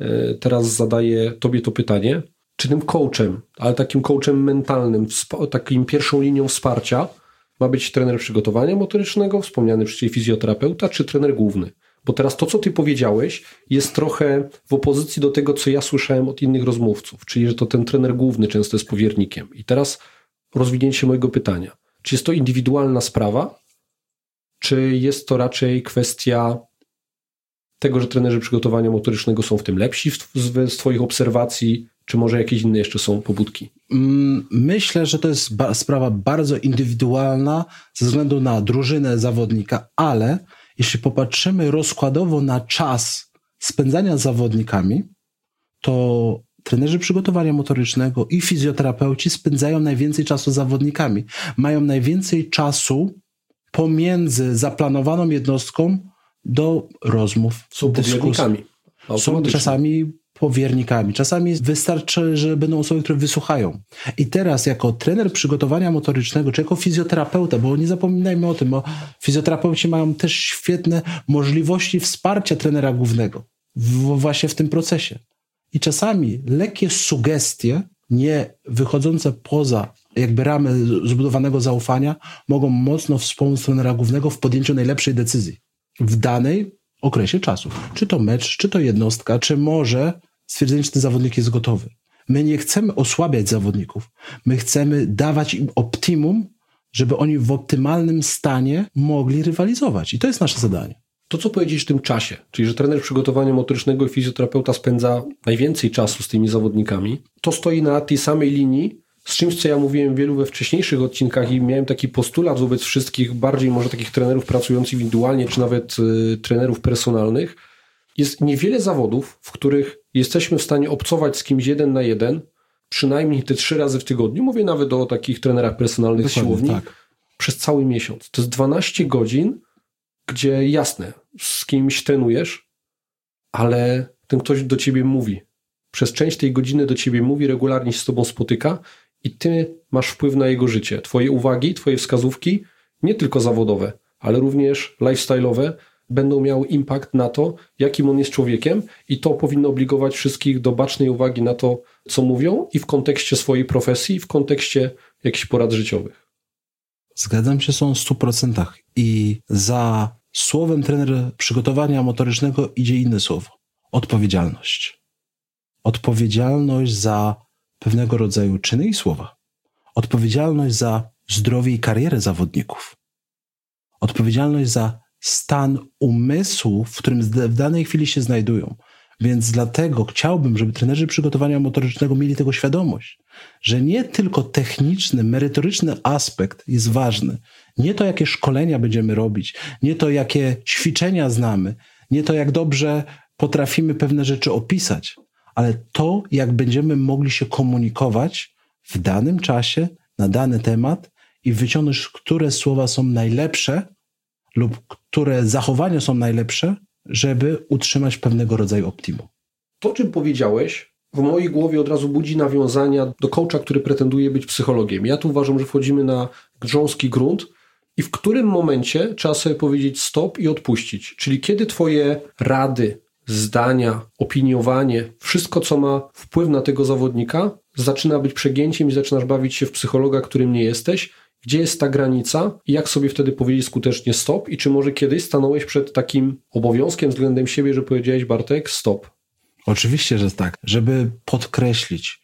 teraz zadaję tobie to pytanie, czy tym coachem, ale takim coachem mentalnym, takim pierwszą linią wsparcia ma być trener przygotowania motorycznego, wspomniany wcześniej fizjoterapeuta, czy trener główny? Bo teraz to, co ty powiedziałeś, jest trochę w opozycji do tego, co ja słyszałem od innych rozmówców, czyli że to ten trener główny często jest powiernikiem. I teraz rozwinięcie mojego pytania. Czy jest to indywidualna sprawa, czy jest to raczej kwestia tego, że trenerzy przygotowania motorycznego są w tym lepsi z twoich obserwacji, czy może jakieś inne jeszcze są pobudki? Myślę, że to jest ba- sprawa bardzo indywidualna ze względu na drużynę zawodnika, ale jeśli popatrzymy rozkładowo na czas spędzania z zawodnikami, to trenerzy przygotowania motorycznego i fizjoterapeuci spędzają najwięcej czasu z zawodnikami. Mają najwięcej czasu pomiędzy zaplanowaną jednostką do rozmów, są powiernikami. Są czasami powiernikami. Czasami wystarczy, że będą osoby, które wysłuchają. I teraz jako trener przygotowania motorycznego, czy jako fizjoterapeuta, bo nie zapominajmy o tym, bo fizjoterapeuci mają też świetne możliwości wsparcia trenera głównego w, właśnie w tym procesie. I czasami lekkie sugestie, nie wychodzące poza jakby ramy zbudowanego zaufania, mogą mocno wspomóc trenera głównego w podjęciu najlepszej decyzji w danej okresie czasu. Czy to mecz, czy to jednostka, czy może stwierdzenie, czy ten zawodnik jest gotowy. My nie chcemy osłabiać zawodników. My chcemy dawać im optimum, żeby oni w optymalnym stanie mogli rywalizować. I to jest nasze zadanie. To, co powiedzieć w tym czasie, czyli że trener przygotowania motorycznego i fizjoterapeuta spędza najwięcej czasu z tymi zawodnikami, to stoi na tej samej linii z czymś, co ja mówiłem wielu we wcześniejszych odcinkach i miałem taki postulat wobec wszystkich, bardziej może takich trenerów pracujących indywidualnie, czy nawet y, trenerów personalnych. Jest niewiele zawodów, w których jesteśmy w stanie obcować z kimś jeden na jeden, przynajmniej te trzy razy w tygodniu. Mówię nawet o takich trenerach personalnych z siłowni. Tak. Przez cały miesiąc. To jest dwanaście godzin, gdzie jasne, z kimś trenujesz, ale ten ktoś do ciebie mówi. Przez część tej godziny do ciebie mówi, regularnie się z tobą spotyka i ty masz wpływ na jego życie. Twoje uwagi, twoje wskazówki, nie tylko zawodowe, ale również lifestyle'owe, będą miały impact na to, jakim on jest człowiekiem i to powinno obligować wszystkich do bacznej uwagi na to, co mówią i w kontekście swojej profesji, i w kontekście jakichś porad życiowych. Zgadzam się z tą w stu procentach i za słowem trener przygotowania motorycznego idzie inne słowo. Odpowiedzialność. Odpowiedzialność za pewnego rodzaju czyny i słowa. odpowiedzialność za zdrowie i karierę zawodników, odpowiedzialność za stan umysłu, w którym w danej chwili się znajdują. Więc dlatego chciałbym, żeby trenerzy przygotowania motorycznego mieli tego świadomość, że nie tylko techniczny, merytoryczny aspekt jest ważny, nie to, jakie szkolenia będziemy robić, nie to, jakie ćwiczenia znamy, nie to, jak dobrze potrafimy pewne rzeczy opisać, ale to, jak będziemy mogli się komunikować w danym czasie, na dany temat i wyciągnąć, które słowa są najlepsze lub które zachowania są najlepsze, żeby utrzymać pewnego rodzaju optimum. To, o czym powiedziałeś, w mojej głowie od razu budzi nawiązania do coacha, który pretenduje być psychologiem. Ja tu uważam, że wchodzimy na grząski grunt i w którym momencie trzeba sobie powiedzieć stop i odpuścić. Czyli kiedy twoje rady, zdania, opiniowanie, wszystko, co ma wpływ na tego zawodnika, zaczyna być przegięciem i zaczynasz bawić się w psychologa, którym nie jesteś. Gdzie jest ta granica i jak sobie wtedy powiedzieć skutecznie stop i czy może kiedyś stanąłeś przed takim obowiązkiem względem siebie, że powiedziałeś, Bartek, stop? Oczywiście, że tak. Żeby podkreślić,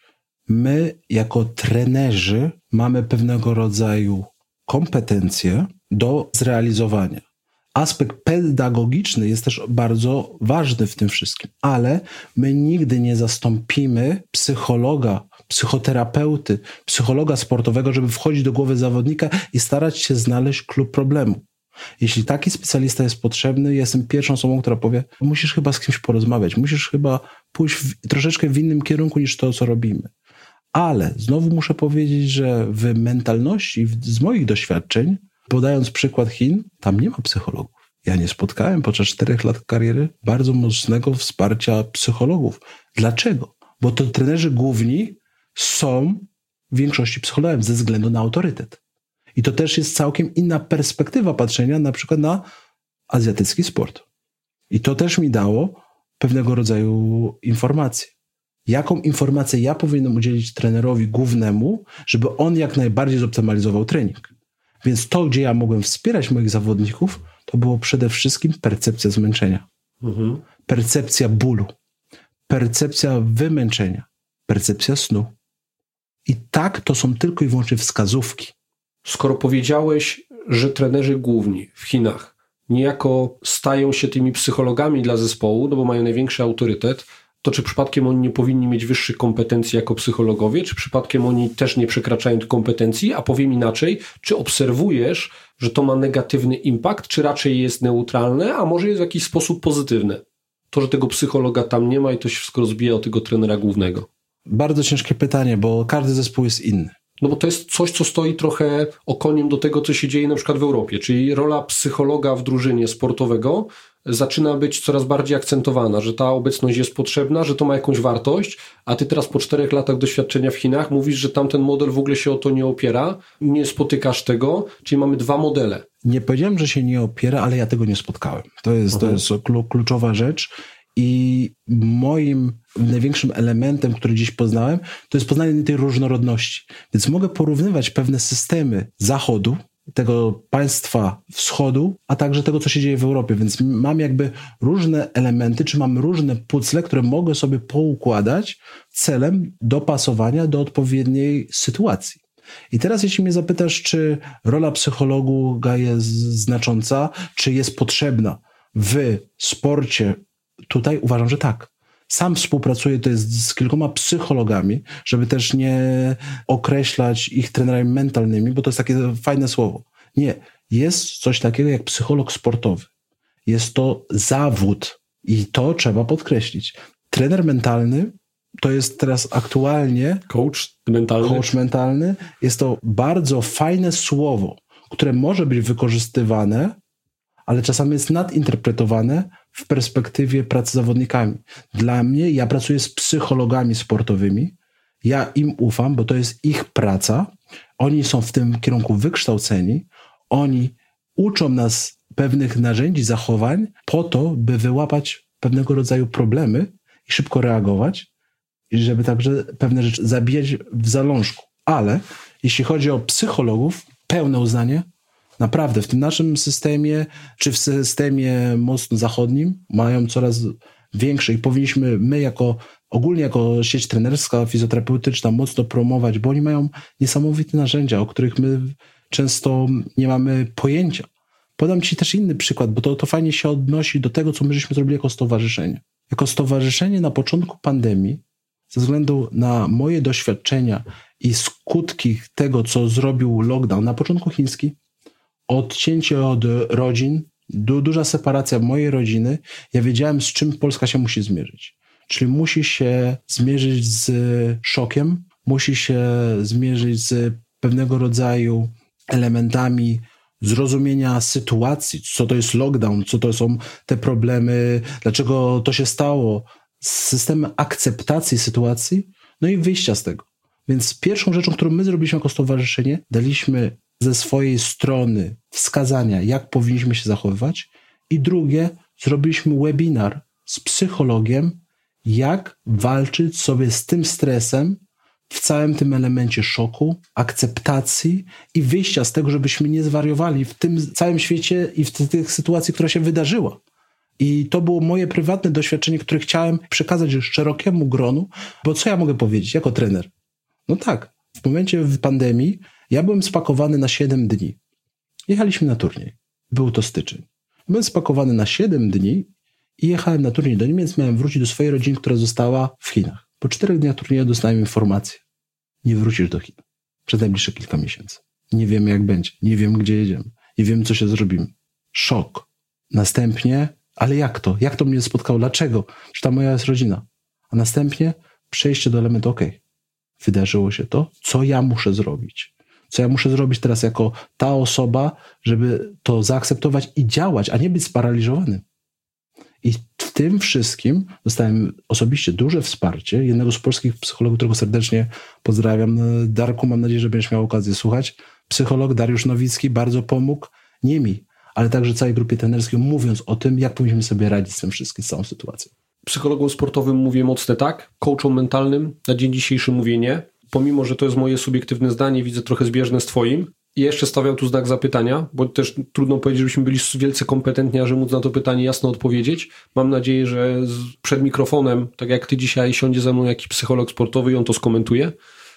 my jako trenerzy mamy pewnego rodzaju kompetencje do zrealizowania. Aspekt pedagogiczny jest też bardzo ważny w tym wszystkim, ale my nigdy nie zastąpimy psychologa, psychoterapeuty, psychologa sportowego, żeby wchodzić do głowy zawodnika i starać się znaleźć klucz problemu. Jeśli taki specjalista jest potrzebny, ja jestem pierwszą osobą, która powie, musisz chyba z kimś porozmawiać, musisz chyba pójść w, troszeczkę w innym kierunku niż to, co robimy. Ale znowu muszę powiedzieć, że w mentalności, z moich doświadczeń, podając przykład Chin, tam nie ma psychologów. Ja nie spotkałem podczas czterech lat kariery bardzo mocnego wsparcia psychologów. Dlaczego? Bo to trenerzy główni są w większości psychologiem ze względu na autorytet. I to też jest całkiem inna perspektywa patrzenia na przykład na azjatycki sport. I to też mi dało pewnego rodzaju informacje. Jaką informację ja powinienem udzielić trenerowi głównemu, żeby on jak najbardziej zoptymalizował trening. Więc to, gdzie ja mogłem wspierać moich zawodników, to było przede wszystkim percepcja zmęczenia. Mhm. Percepcja bólu. Percepcja wymęczenia. Percepcja snu. I tak to są tylko i wyłącznie wskazówki. Skoro powiedziałeś, że trenerzy główni w Chinach niejako stają się tymi psychologami dla zespołu, no bo mają największy autorytet, to czy przypadkiem oni nie powinni mieć wyższych kompetencji jako psychologowie, czy przypadkiem oni też nie przekraczają tych kompetencji, a powiem inaczej, czy obserwujesz, że to ma negatywny impact, czy raczej jest neutralne, a może jest w jakiś sposób pozytywne? To, że tego psychologa tam nie ma i to się wszystko rozbija o tego trenera głównego. Bardzo ciężkie pytanie, bo każdy zespół jest inny. No bo to jest coś, co stoi trochę okoniem do tego, co się dzieje na przykład w Europie, czyli rola psychologa w drużynie sportowego zaczyna być coraz bardziej akcentowana, że ta obecność jest potrzebna, że to ma jakąś wartość, a ty teraz po czterech latach doświadczenia w Chinach mówisz, że tamten model w ogóle się o to nie opiera, nie spotykasz tego, czyli mamy dwa modele. Nie powiedziałem, że się nie opiera, ale ja tego nie spotkałem. To jest, to jest kluczowa rzecz i moim największym elementem, który dziś poznałem, to jest poznanie tej różnorodności. Więc mogę porównywać pewne systemy Zachodu, tego państwa wschodu, a także tego, co się dzieje w Europie. Więc mam jakby różne elementy, czy mam różne puzzle, które mogę sobie poukładać celem dopasowania do odpowiedniej sytuacji. I teraz jeśli mnie zapytasz, czy rola psychologa jest znacząca, czy jest potrzebna w sporcie, tutaj uważam, że tak. Sam współpracuję to jest z kilkoma psychologami, żeby też nie określać ich trenerami mentalnymi, bo to jest takie fajne słowo. Nie, jest coś takiego jak psycholog sportowy. Jest to zawód i to trzeba podkreślić. Trener mentalny to jest teraz aktualnie... Coach mentalny. Coach mentalny. Jest to bardzo fajne słowo, które może być wykorzystywane, ale czasami jest nadinterpretowane w perspektywie pracy z zawodnikami. Dla mnie, ja pracuję z psychologami sportowymi, ja im ufam, bo to jest ich praca, oni są w tym kierunku wykształceni, oni uczą nas pewnych narzędzi, zachowań po to, by wyłapać pewnego rodzaju problemy i szybko reagować, i żeby także pewne rzeczy zabijać w zalążku. Ale jeśli chodzi o psychologów, pełne uznanie, naprawdę w tym naszym systemie, czy w systemie mocno zachodnim mają coraz większe i powinniśmy my jako ogólnie jako sieć trenerska, fizjoterapeutyczna mocno promować, bo oni mają niesamowite narzędzia, o których my często nie mamy pojęcia. Podam Ci też inny przykład, bo to, to fajnie się odnosi do tego, co my żeśmy zrobili jako stowarzyszenie. Jako stowarzyszenie na początku pandemii, ze względu na moje doświadczenia i skutki tego, co zrobił lockdown, na początku chiński, odcięcie od rodzin, du- duża separacja mojej rodziny, ja wiedziałem, z czym Polska się musi zmierzyć. Czyli musi się zmierzyć z szokiem, musi się zmierzyć z pewnego rodzaju elementami zrozumienia sytuacji, co to jest lockdown, co to są te problemy, dlaczego to się stało, systemem akceptacji sytuacji, no i wyjścia z tego. Więc pierwszą rzeczą, którą my zrobiliśmy jako stowarzyszenie, daliśmy ze swojej strony wskazania, jak powinniśmy się zachowywać, i drugie, zrobiliśmy webinar z psychologiem, jak walczyć sobie z tym stresem w całym tym elemencie szoku, akceptacji i wyjścia z tego, żebyśmy nie zwariowali w tym całym świecie i w tych sytuacji, która się wydarzyła. I to było moje prywatne doświadczenie, które chciałem przekazać szerokiemu gronu, bo co ja mogę powiedzieć jako trener? No tak, w momencie pandemii ja byłem spakowany na siedem dni. Jechaliśmy na turniej. Był to styczeń. Byłem spakowany na siedem dni i jechałem na turniej do Niemiec. Miałem wrócić do swojej rodziny, która została w Chinach. Po czterech dniach turnieju dostałem informację. Nie wrócisz do Chin przez najbliższe kilka miesięcy. Nie wiemy, jak będzie. Nie wiem, gdzie jedziemy. Nie wiem, co się zrobimy. Szok. Następnie, ale jak to? Jak to mnie spotkało? Dlaczego? Że ta moja jest rodzina. A następnie przejście do elementu, okej, okay, wydarzyło się to, co ja muszę zrobić? Co ja muszę zrobić teraz jako ta osoba, żeby to zaakceptować i działać, a nie być sparaliżowanym. I w tym wszystkim dostałem osobiście duże wsparcie jednego z polskich psychologów, którego serdecznie pozdrawiam. Darku, mam nadzieję, że będziesz miał okazję słuchać. Psycholog Dariusz Nowicki bardzo pomógł, nie mi, ale także całej grupie trenerskiej, mówiąc o tym, jak powinniśmy sobie radzić z tym wszystkim, z całą sytuacją. Psychologom sportowym mówię mocno tak, coachom mentalnym na dzień dzisiejszy mówię nie. Pomimo, że to jest moje subiektywne zdanie, widzę trochę zbieżne z twoim. I jeszcze stawiam tu znak zapytania, bo też trudno powiedzieć, żebyśmy byli wielce kompetentni, a że móc na to pytanie jasno odpowiedzieć. Mam nadzieję, że przed mikrofonem, tak jak ty dzisiaj, siądzie ze mną jakiś psycholog sportowy i on to skomentuje.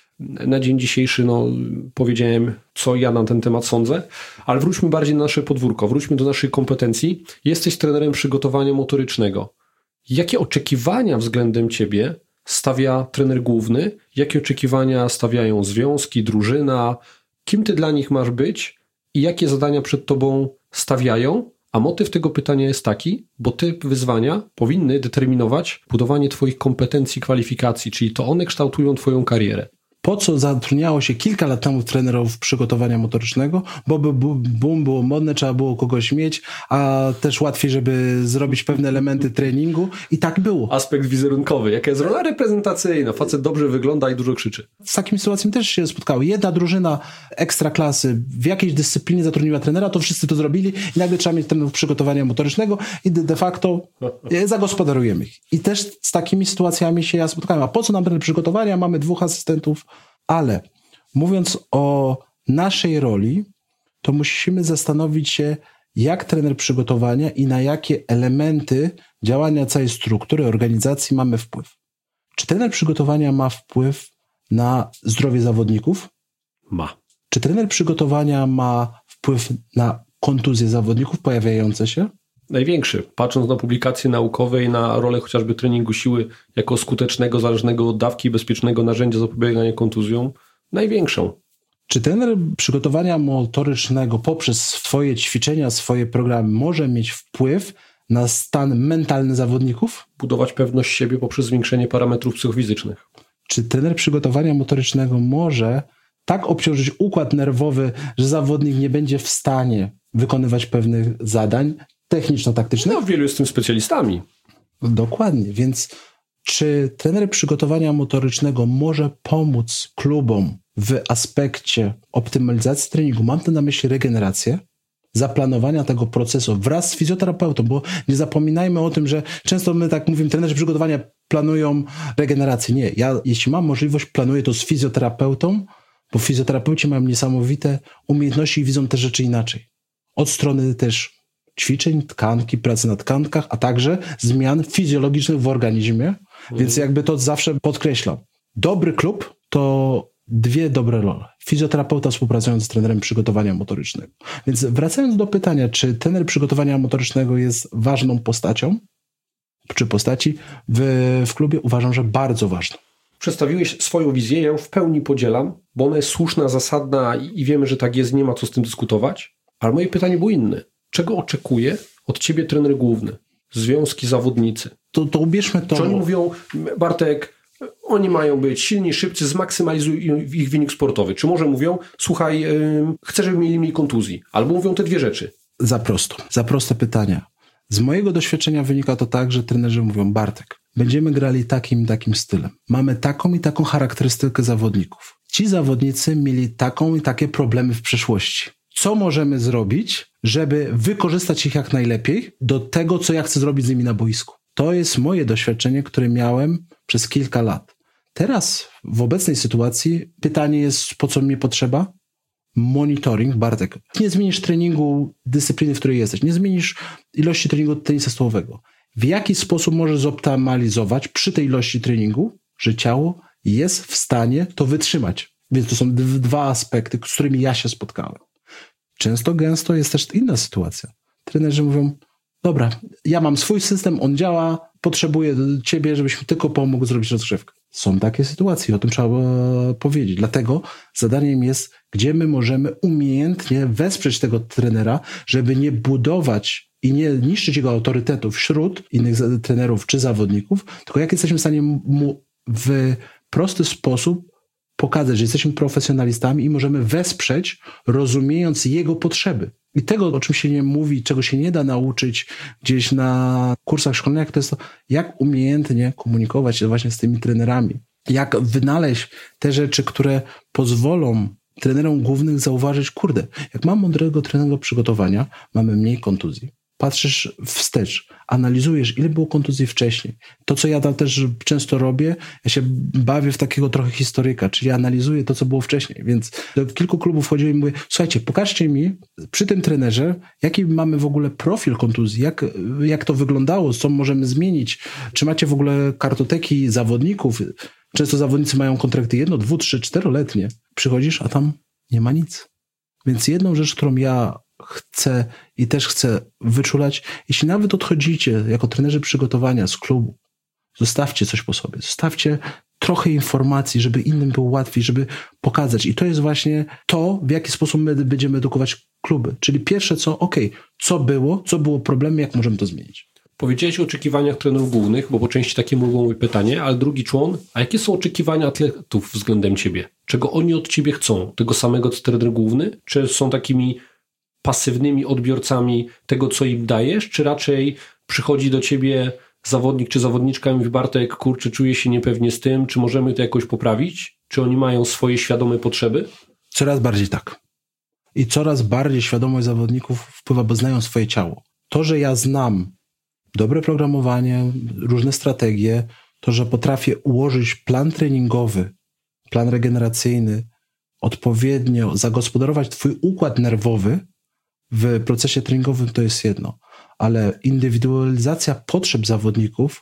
Na dzień dzisiejszy no, powiedziałem, co ja na ten temat sądzę, ale wróćmy bardziej na nasze podwórko, wróćmy do naszych kompetencji. Jesteś trenerem przygotowania motorycznego. Jakie oczekiwania względem ciebie stawia trener główny? Jakie oczekiwania stawiają związki, drużyna? Kim ty dla nich masz być i jakie zadania przed tobą stawiają? A motyw tego pytania jest taki, bo te wyzwania powinny determinować budowanie twoich kompetencji, kwalifikacji, czyli to one kształtują twoją karierę. Po co zatrudniało się kilka lat temu trenerów przygotowania motorycznego? Bo by boom było modne, trzeba było kogoś mieć, a też łatwiej, żeby zrobić pewne elementy treningu i tak było. Aspekt wizerunkowy. Jaka jest rola reprezentacyjna? Facet dobrze wygląda i dużo krzyczy. Z takimi sytuacjami też się spotkały. Jedna drużyna ekstraklasy w jakiejś dyscyplinie zatrudniła trenera, to wszyscy to zrobili i nagle trzeba mieć trenerów przygotowania motorycznego i de facto zagospodarujemy ich. I też z takimi sytuacjami się ja spotkałem. A po co nam trener przygotowania? Mamy dwóch asystentów. Ale mówiąc o naszej roli, to musimy zastanowić się, jak trener przygotowania i na jakie elementy działania całej struktury organizacji mamy wpływ. Czy trener przygotowania ma wpływ na zdrowie zawodników? Ma. Czy trener przygotowania ma wpływ na kontuzje zawodników pojawiające się? Największy. Patrząc na publikacje naukowe i na rolę chociażby treningu siły jako skutecznego, zależnego od dawki i bezpiecznego narzędzia zapobiegania kontuzjom, największą. Czy trener przygotowania motorycznego poprzez swoje ćwiczenia, swoje programy może mieć wpływ na stan mentalny zawodników? Budować pewność siebie poprzez zwiększenie parametrów psychofizycznych. Czy trener przygotowania motorycznego może tak obciążyć układ nerwowy, że zawodnik nie będzie w stanie wykonywać pewnych zadań techniczno-taktycznych? No, wielu jest tym specjalistami. Dokładnie, więc czy trener przygotowania motorycznego może pomóc klubom w aspekcie optymalizacji treningu? Mam tu na myśli regenerację, zaplanowania tego procesu wraz z fizjoterapeutą, bo nie zapominajmy o tym, że często my tak mówimy, trenerzy przygotowania planują regenerację. Nie, ja jeśli mam możliwość, planuję to z fizjoterapeutą, bo fizjoterapeuci mają niesamowite umiejętności i widzą te rzeczy inaczej. Od strony też ćwiczeń, tkanki, pracy na tkankach, a także zmian fizjologicznych w organizmie, Mhm. Więc jakby to zawsze podkreślam. Dobry klub to dwie dobre role. Fizjoterapeuta współpracując z trenerem przygotowania motorycznego. Więc wracając do pytania, czy trener przygotowania motorycznego jest ważną postacią, czy postaci w, w klubie, uważam, że bardzo ważną. Przedstawiłeś swoją wizję, ja ją w pełni podzielam, bo ona jest słuszna, zasadna i wiemy, że tak jest, nie ma co z tym dyskutować. Ale moje pytanie było inne. Czego oczekuje od ciebie trener główny? Związki, zawodnicy. To, to ubierzmy to. Czy oni mówią, Bartek, oni mają być silni, szybcy, zmaksymalizuj ich wynik sportowy. Czy może mówią, słuchaj, yy, chcę, żeby mieli mniej kontuzji. Albo mówią te dwie rzeczy. Za prosto. Za proste pytania. Z mojego doświadczenia wynika to tak, że trenerzy mówią, Bartek, będziemy grali takim i takim stylem. Mamy taką i taką charakterystykę zawodników. Ci zawodnicy mieli taką i takie problemy w przeszłości. Co możemy zrobić, żeby wykorzystać ich jak najlepiej do tego, co ja chcę zrobić z nimi na boisku? To jest moje doświadczenie, które miałem przez kilka lat. Teraz, w obecnej sytuacji, pytanie jest, po co mi potrzeba? Monitoring, Bartek. Nie zmienisz treningu dyscypliny, w której jesteś. Nie zmienisz ilości treningu tenisa stołowego. W jaki sposób możesz zoptymalizować przy tej ilości treningu, że ciało jest w stanie to wytrzymać? Więc to są dwa aspekty, z którymi ja się spotkałem. Często, gęsto jest też inna sytuacja. Trenerzy mówią, dobra, ja mam swój system, on działa, potrzebuję ciebie, żebyś mi tylko pomógł zrobić rozgrzewkę. Są takie sytuacje, o tym trzeba powiedzieć. Dlatego zadaniem jest, gdzie my możemy umiejętnie wesprzeć tego trenera, żeby nie budować i nie niszczyć jego autorytetu wśród innych trenerów czy zawodników, tylko jak jesteśmy w stanie mu w prosty sposób pokazać, że jesteśmy profesjonalistami i możemy wesprzeć, rozumiejąc jego potrzeby. I tego, o czym się nie mówi, czego się nie da nauczyć gdzieś na kursach szkolnych, to jest to, jak umiejętnie komunikować się właśnie z tymi trenerami. Jak wynaleźć te rzeczy, które pozwolą trenerom głównym zauważyć, kurde, jak mam mądrego trenera przygotowania, mamy mniej kontuzji. Patrzysz wstecz, analizujesz, ile było kontuzji wcześniej. To, co ja tam też często robię, ja się bawię w takiego trochę historyka, czyli analizuję to, co było wcześniej. Więc do kilku klubów wchodziłem i mówię, słuchajcie, pokażcie mi przy tym trenerze, jaki mamy w ogóle profil kontuzji, jak, jak to wyglądało, co możemy zmienić, czy macie w ogóle kartoteki zawodników. Często zawodnicy mają kontrakty jedno, dwu, trzy, czteroletnie. Przychodzisz, a tam nie ma nic. Więc jedną rzecz, którą ja chcę i też chcę wyczulać, jeśli nawet odchodzicie jako trenerzy przygotowania z klubu, zostawcie coś po sobie, zostawcie trochę informacji, żeby innym było łatwiej, żeby pokazać. I to jest właśnie to, w jaki sposób my będziemy edukować kluby. Czyli pierwsze co, okej, okay, co było, co było problemem, jak możemy to zmienić. Powiedziałeś o oczekiwaniach trenerów głównych, bo po części takie mogą być pytanie, ale drugi człon, a jakie są oczekiwania atletów względem ciebie? Czego oni od ciebie chcą? Tego samego co trener główny? Czy są takimi pasywnymi odbiorcami tego, co im dajesz, czy raczej przychodzi do ciebie zawodnik czy zawodniczka i mówi, Bartek, kurczę, czuję się niepewnie z tym, czy możemy to jakoś poprawić? Czy oni mają swoje świadome potrzeby? Coraz bardziej tak. I coraz bardziej świadomość zawodników wpływa, bo znają swoje ciało. To, że ja znam dobre programowanie, różne strategie, to, że potrafię ułożyć plan treningowy, plan regeneracyjny, odpowiednio zagospodarować twój układ nerwowy w procesie treningowym, to jest jedno. Ale indywidualizacja potrzeb zawodników,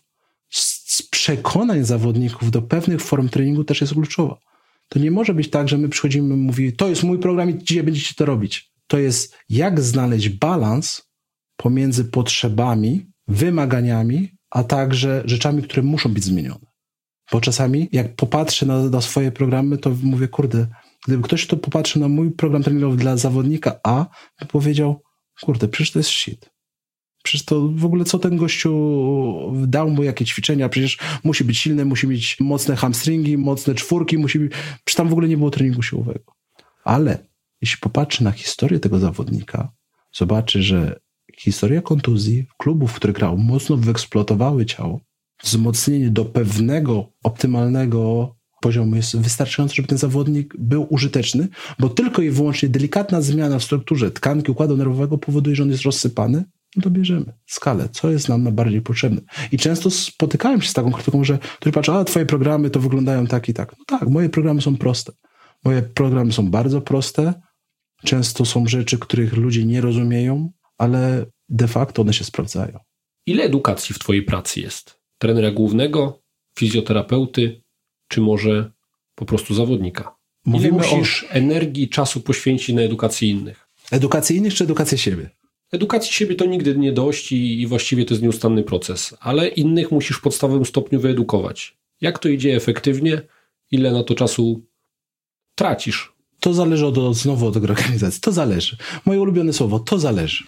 z przekonań zawodników do pewnych form treningu też jest kluczowa. To nie może być tak, że my przychodzimy i mówimy, to jest mój program i dzisiaj będziecie to robić. To jest jak znaleźć balans pomiędzy potrzebami, wymaganiami, a także rzeczami, które muszą być zmienione. Bo czasami, jak popatrzę na, na swoje programy, to mówię, kurde, gdyby ktoś to popatrzył na mój program treningowy dla zawodnika A, by powiedział, kurde, przecież to jest shit. Przecież to w ogóle co ten gościu dał mu jakie ćwiczenia, przecież musi być silny, musi mieć mocne hamstringi, mocne czwórki, musi być... przecież tam w ogóle nie było treningu siłowego. Ale jeśli popatrzy na historię tego zawodnika, zobaczy, że historia kontuzji, klubów, które grał, mocno wyeksploatowały ciało, wzmocnienie do pewnego optymalnego poziomu jest wystarczające, żeby ten zawodnik był użyteczny, bo tylko i wyłącznie delikatna zmiana w strukturze tkanki układu nerwowego powoduje, że on jest rozsypany, no to bierzemy skalę, co jest nam najbardziej potrzebne. I często spotykałem się z taką krytyką, że ktoś patrzy, a twoje programy to wyglądają tak i tak. No tak, moje programy są proste. Moje programy są bardzo proste, często są rzeczy, których ludzie nie rozumieją, ale de facto one się sprawdzają. Ile edukacji w twojej pracy jest? Trenera głównego, fizjoterapeuty, czy może po prostu zawodnika? Mówimy Ile musisz o... energii i czasu poświęcić na edukację innych? Edukację innych czy edukację siebie? Edukacji siebie to nigdy nie dość i, i właściwie to jest nieustanny proces, ale innych musisz w podstawowym stopniu wyedukować. Jak to idzie efektywnie? Ile na to czasu tracisz? To zależy od, znowu od organizacji. To zależy. Moje ulubione słowo, to zależy.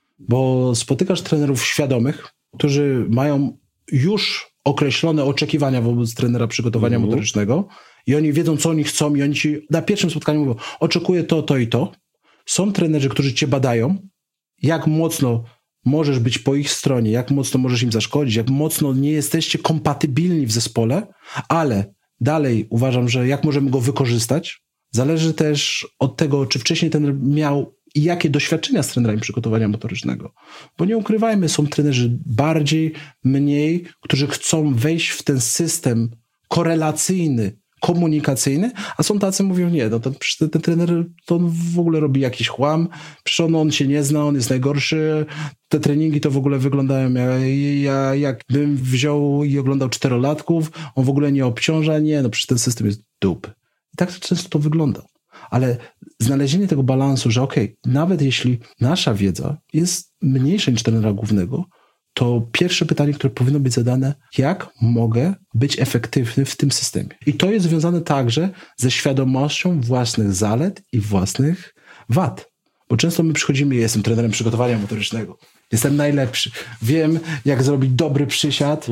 Bo spotykasz trenerów świadomych, którzy mają już określone oczekiwania wobec trenera przygotowania mm. motorycznego i oni wiedzą, co oni chcą i oni ci na pierwszym spotkaniu mówią, oczekuję to, to i to. Są trenerzy, którzy cię badają, jak mocno możesz być po ich stronie, jak mocno możesz im zaszkodzić, jak mocno nie jesteście kompatybilni w zespole, ale dalej uważam, że jak możemy go wykorzystać, zależy też od tego, czy wcześniej trener miał i jakie doświadczenia z trenerami przygotowania motorycznego. Bo nie ukrywajmy, są trenerzy bardziej, mniej, którzy chcą wejść w ten system korelacyjny, komunikacyjny, a są tacy, mówią, nie, no ten, ten, ten trener to on w ogóle robi jakiś chłam, przecież on, on się nie zna, on jest najgorszy, te treningi to w ogóle wyglądają jak, jak, jakbym wziął i oglądał czterolatków, on w ogóle nie obciąża, nie, no przecież ten system jest dupy. I tak często to wygląda. Ale znalezienie tego balansu, że okej, okay, nawet jeśli nasza wiedza jest mniejsza niż trenera głównego, to pierwsze pytanie, które powinno być zadane, jak mogę być efektywny w tym systemie? I to jest związane także ze świadomością własnych zalet i własnych wad. Bo często my przychodzimy, jestem trenerem przygotowania motorycznego, jestem najlepszy, wiem jak zrobić dobry przysiad,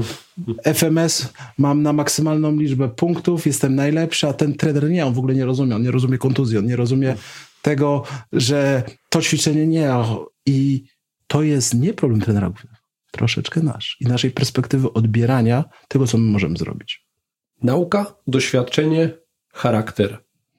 F M S mam na maksymalną liczbę punktów, jestem najlepszy, a ten trener nie, on w ogóle nie rozumie, on nie rozumie kontuzji, on nie rozumie tego, że to ćwiczenie nie, i to jest nie problem trenera głównego, troszeczkę nasz i naszej perspektywy odbierania tego, co my możemy zrobić. Nauka, doświadczenie, charakter.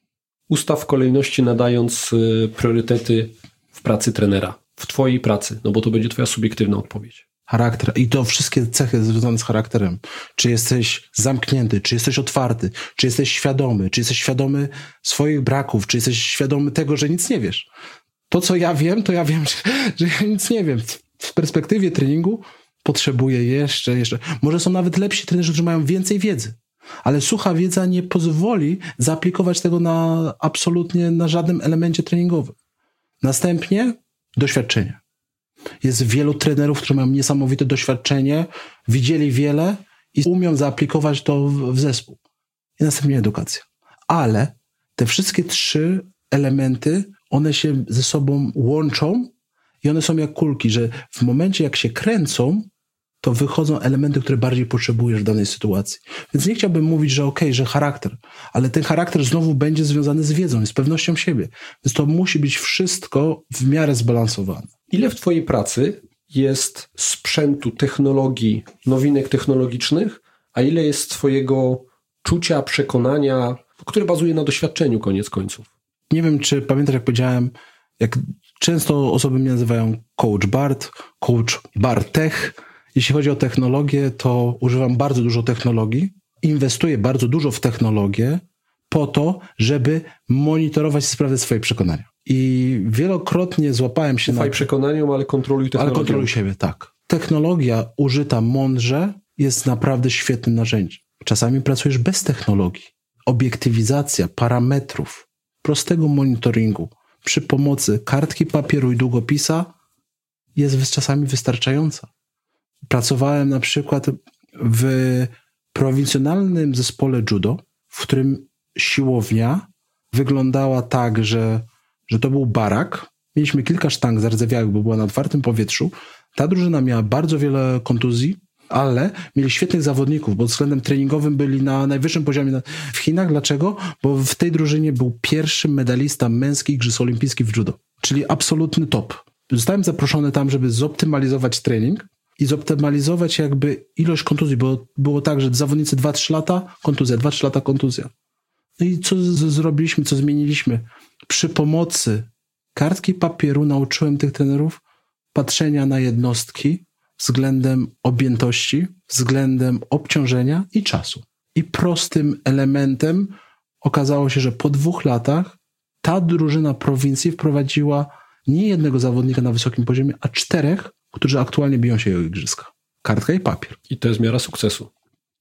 Ustaw kolejności, nadając priorytety w pracy trenera, w twojej pracy, no bo to będzie twoja subiektywna odpowiedź. Charakter i to wszystkie cechy związane z charakterem. Czy jesteś zamknięty, czy jesteś otwarty, czy jesteś świadomy, czy jesteś świadomy swoich braków, czy jesteś świadomy tego, że nic nie wiesz. To, co ja wiem, to ja wiem, że, że ja nic nie wiem. W perspektywie treningu potrzebuję jeszcze, jeszcze. Może są nawet lepsi trenerzy, którzy mają więcej wiedzy. Ale sucha wiedza nie pozwoli zaaplikować tego na absolutnie na żadnym elemencie treningowym. Następnie doświadczenie. Jest wielu trenerów, którzy mają niesamowite doświadczenie, widzieli wiele i umią zaaplikować to w, w zespół. I następnie edukacja. Ale te wszystkie trzy elementy, one się ze sobą łączą i one są jak kulki, że w momencie jak się kręcą, to wychodzą elementy, które bardziej potrzebujesz w danej sytuacji. Więc nie chciałbym mówić, że okej, okay, że charakter, ale ten charakter znowu będzie związany z wiedzą, z pewnością siebie. Więc to musi być wszystko w miarę zbalansowane. Ile w twojej pracy jest sprzętu, technologii, nowinek technologicznych, a ile jest twojego czucia, przekonania, które bazuje na doświadczeniu koniec końców? Nie wiem, czy pamiętasz, jak powiedziałem, jak często osoby mnie nazywają coach Bart, coach Bartech. Jeśli chodzi o technologię, to używam bardzo dużo technologii, inwestuję bardzo dużo w technologię po to, żeby monitorować sprawę swojej przekonania. I wielokrotnie złapałem się Ufaj na... przekonaniom, ale kontroluj technologię. Ale kontroluj siebie, tak. Technologia użyta mądrze jest naprawdę świetnym narzędziem. Czasami pracujesz bez technologii. Obiektywizacja parametrów, prostego monitoringu przy pomocy kartki papieru i długopisa jest czasami wystarczająca. Pracowałem na przykład w prowincjonalnym zespole judo, w którym siłownia wyglądała tak, że, że to był barak. Mieliśmy kilka sztang zardzewiałych, bo była na otwartym powietrzu. Ta drużyna miała bardzo wiele kontuzji, ale mieli świetnych zawodników, bo względem treningowym byli na najwyższym poziomie w Chinach. Dlaczego? Bo w tej drużynie był pierwszy medalista męski Igrzysk Olimpijskich w judo, czyli absolutny top. Zostałem zaproszony tam, żeby zoptymalizować trening i zoptymalizować jakby ilość kontuzji, bo było tak, że zawodnicy dwa trzy lata, kontuzja, dwa trzy lata, kontuzja. No i co z- zrobiliśmy, co zmieniliśmy? Przy pomocy kartki papieru nauczyłem tych trenerów patrzenia na jednostki względem objętości, względem obciążenia i czasu. I prostym elementem okazało się, że po dwóch latach ta drużyna prowincji wprowadziła nie jednego zawodnika na wysokim poziomie, a czterech, którzy aktualnie biją się o igrzyska. Kartka i papier. I to jest miara sukcesu.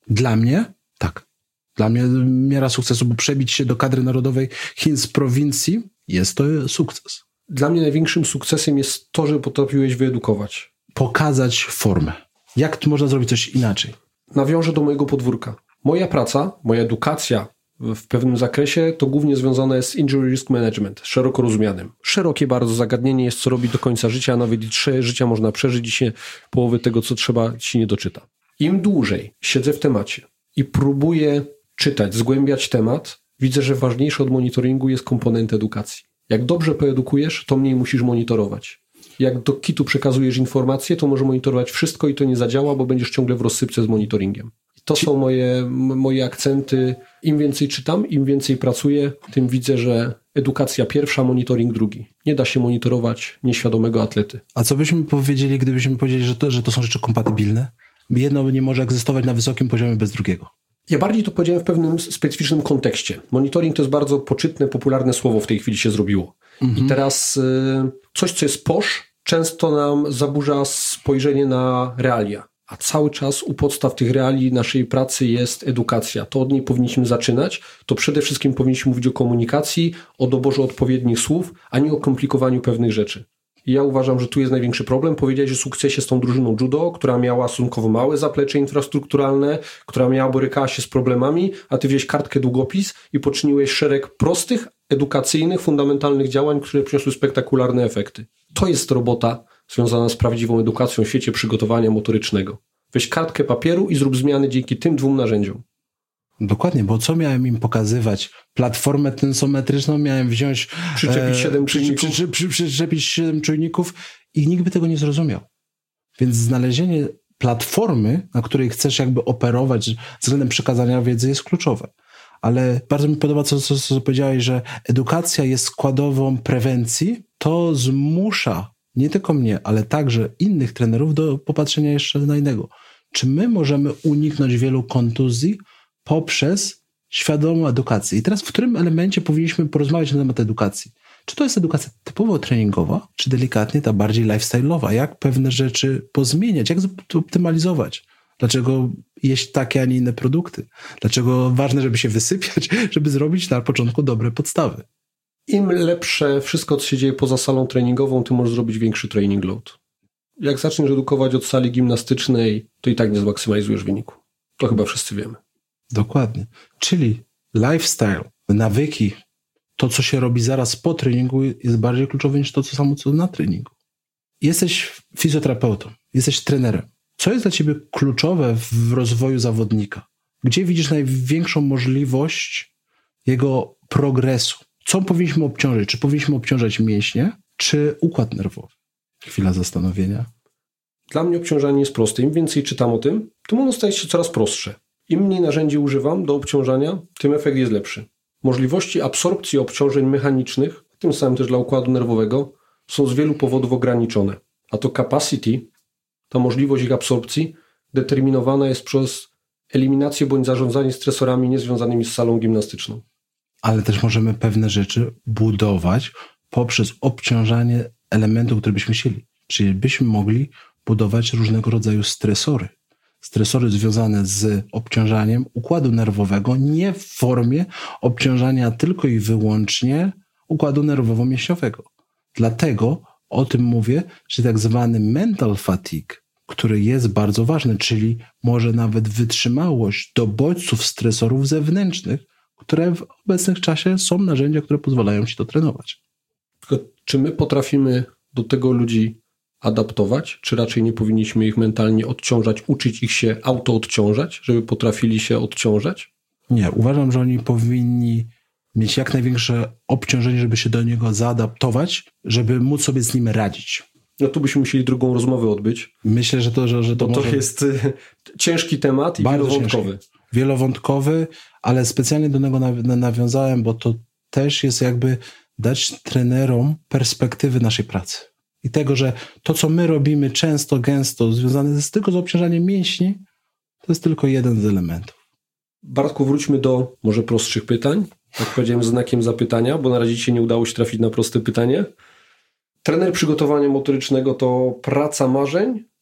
Dla mnie tak. Dla mnie miara sukcesu, bo przebić się do kadry narodowej Chin z prowincji jest to sukces. Dla mnie największym sukcesem jest to, że potrafiłeś wyedukować. Pokazać formę. Jak tu można zrobić coś inaczej? Nawiążę do mojego podwórka. Moja praca, moja edukacja w pewnym zakresie to głównie związane jest z injury risk management, szeroko rozumianym. Szerokie bardzo zagadnienie jest, co robić do końca życia, a nawet i trzy życia można przeżyć i się połowy tego, co trzeba, się nie doczyta. Im dłużej siedzę w temacie i próbuję czytać, zgłębiać temat, widzę, że ważniejszy od monitoringu jest komponent edukacji. Jak dobrze poedukujesz, to mniej musisz monitorować. Jak do kitu przekazujesz informacje, to może monitorować wszystko i to nie zadziała, bo będziesz ciągle w rozsypce z monitoringiem. To są moje, moje akcenty. Im więcej czytam, im więcej pracuję, tym widzę, że edukacja pierwsza, monitoring drugi. Nie da się monitorować nieświadomego atlety. A co byśmy powiedzieli, gdybyśmy powiedzieli, że to, że to są rzeczy kompatybilne? Jedno nie może egzystować na wysokim poziomie bez drugiego. Ja bardziej to powiedziałem w pewnym specyficznym kontekście. Monitoring to jest bardzo poczytne, popularne słowo w tej chwili się zrobiło. Mhm. I teraz y, coś, co jest posz, często nam zaburza spojrzenie na realia. A cały czas u podstaw tych reali naszej pracy jest edukacja. To od niej powinniśmy zaczynać. To przede wszystkim powinniśmy mówić o komunikacji, o doborze odpowiednich słów, a nie o komplikowaniu pewnych rzeczy. I ja uważam, że tu jest największy problem. Powiedziałeś o sukcesie z tą drużyną judo, która miała stosunkowo małe zaplecze infrastrukturalne, która miała, borykała się z problemami, a ty wziąłeś kartkę, długopis i poczyniłeś szereg prostych, edukacyjnych, fundamentalnych działań, które przyniosły spektakularne efekty. To jest robota związana z prawdziwą edukacją w świecie przygotowania motorycznego. Weź kartkę papieru i zrób zmiany dzięki tym dwóm narzędziom. Dokładnie, bo co miałem im pokazywać? Platformę tensometryczną miałem wziąć... Przyczepić siedem czujników. Przy, przy, przy, przy, przyczepić siedem czujników i nikt by tego nie zrozumiał. Więc znalezienie platformy, na której chcesz jakby operować względem przekazania wiedzy jest kluczowe. Ale bardzo mi podoba, co, co, co powiedziałeś, że edukacja jest składową prewencji. To zmusza nie tylko mnie, ale także innych trenerów do popatrzenia jeszcze na innego. Czy my możemy uniknąć wielu kontuzji poprzez świadomą edukację? I teraz w którym elemencie powinniśmy porozmawiać na temat edukacji? Czy to jest edukacja typowo treningowa, czy delikatnie ta bardziej lifestyle'owa? Jak pewne rzeczy pozmieniać? Jak optymalizować? Dlaczego jeść takie, a nie inne produkty? Dlaczego ważne, żeby się wysypiać, żeby zrobić na początku dobre podstawy? Im lepsze wszystko, co się dzieje poza salą treningową, tym możesz zrobić większy training load. Jak zaczniesz edukować od sali gimnastycznej, to i tak nie zmaksymalizujesz wyniku. To chyba wszyscy wiemy. Dokładnie. Czyli lifestyle, nawyki, to co się robi zaraz po treningu jest bardziej kluczowe niż to co samo co na treningu. Jesteś fizjoterapeutą, jesteś trenerem. Co jest dla ciebie kluczowe w rozwoju zawodnika? Gdzie widzisz największą możliwość jego progresu? Co powinniśmy obciążyć? Czy powinniśmy obciążać mięśnie, czy układ nerwowy? Chwila zastanowienia. Dla mnie obciążanie jest proste. Im więcej czytam o tym, tym ono staje się coraz prostsze. Im mniej narzędzi używam do obciążania, tym efekt jest lepszy. Możliwości absorpcji obciążeń mechanicznych, tym samym też dla układu nerwowego, są z wielu powodów ograniczone. A to capacity, ta możliwość ich absorpcji, determinowana jest przez eliminację bądź zarządzanie stresorami niezwiązanymi z salą gimnastyczną. Ale też możemy pewne rzeczy budować poprzez obciążanie elementów, które byśmy chcieli. Czyli byśmy mogli budować różnego rodzaju stresory. Stresory związane z obciążaniem układu nerwowego, nie w formie obciążania tylko i wyłącznie układu nerwowo-mięśniowego. Dlatego o tym mówię, że tak zwany mental fatigue, który jest bardzo ważny, czyli może nawet wytrzymałość do bodźców stresorów zewnętrznych, które w obecnym czasie są narzędzia, które pozwalają ci to trenować. Tylko czy my potrafimy do tego ludzi adaptować, czy raczej nie powinniśmy ich mentalnie odciążać, uczyć ich się auto-odciążać, żeby potrafili się odciążać? Nie, uważam, że oni powinni mieć jak największe obciążenie, żeby się do niego zaadaptować, żeby móc sobie z nim radzić. No tu byśmy musieli drugą rozmowę odbyć. Myślę, że to, że, że to, Bo to może... jest y, ciężki temat i bardzo wielowątkowy. Ciężki. Wielowątkowy, ale specjalnie do niego nawiązałem, bo to też jest jakby dać trenerom perspektywy naszej pracy. I tego, że to, co my robimy często, gęsto, związane jest tylko z obciążaniem mięśni, to jest tylko jeden z elementów. Bartku, wróćmy do może prostszych pytań. Jak powiedziałem, znakiem zapytania, bo na razie ci się nie udało się trafić na proste pytanie. Trener przygotowania motorycznego to praca marzeń,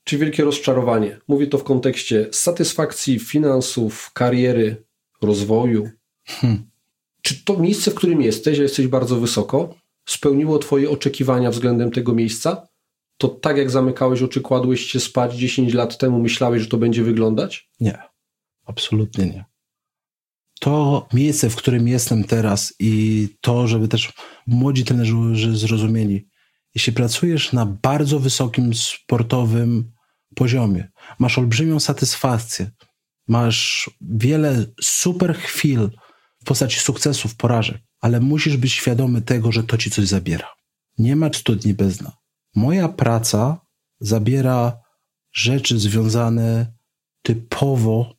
czy wielkie rozczarowanie? Mówię to w kontekście satysfakcji, finansów, kariery, rozwoju. Hmm. Czy to miejsce, w którym jesteś, a jesteś bardzo wysoko, spełniło twoje oczekiwania względem tego miejsca? To tak jak zamykałeś oczy, kładłeś się spać dziesięć lat temu, myślałeś, że to będzie wyglądać? Nie, absolutnie nie. To miejsce, w którym jestem teraz i to, żeby też młodzi trenerzy zrozumieli, jeśli pracujesz na bardzo wysokim sportowym poziomie, masz olbrzymią satysfakcję, masz wiele super chwil w postaci sukcesów, porażek, ale musisz być świadomy tego, że to ci coś zabiera. Nie ma studni bez dna. Moja praca zabiera rzeczy związane typowo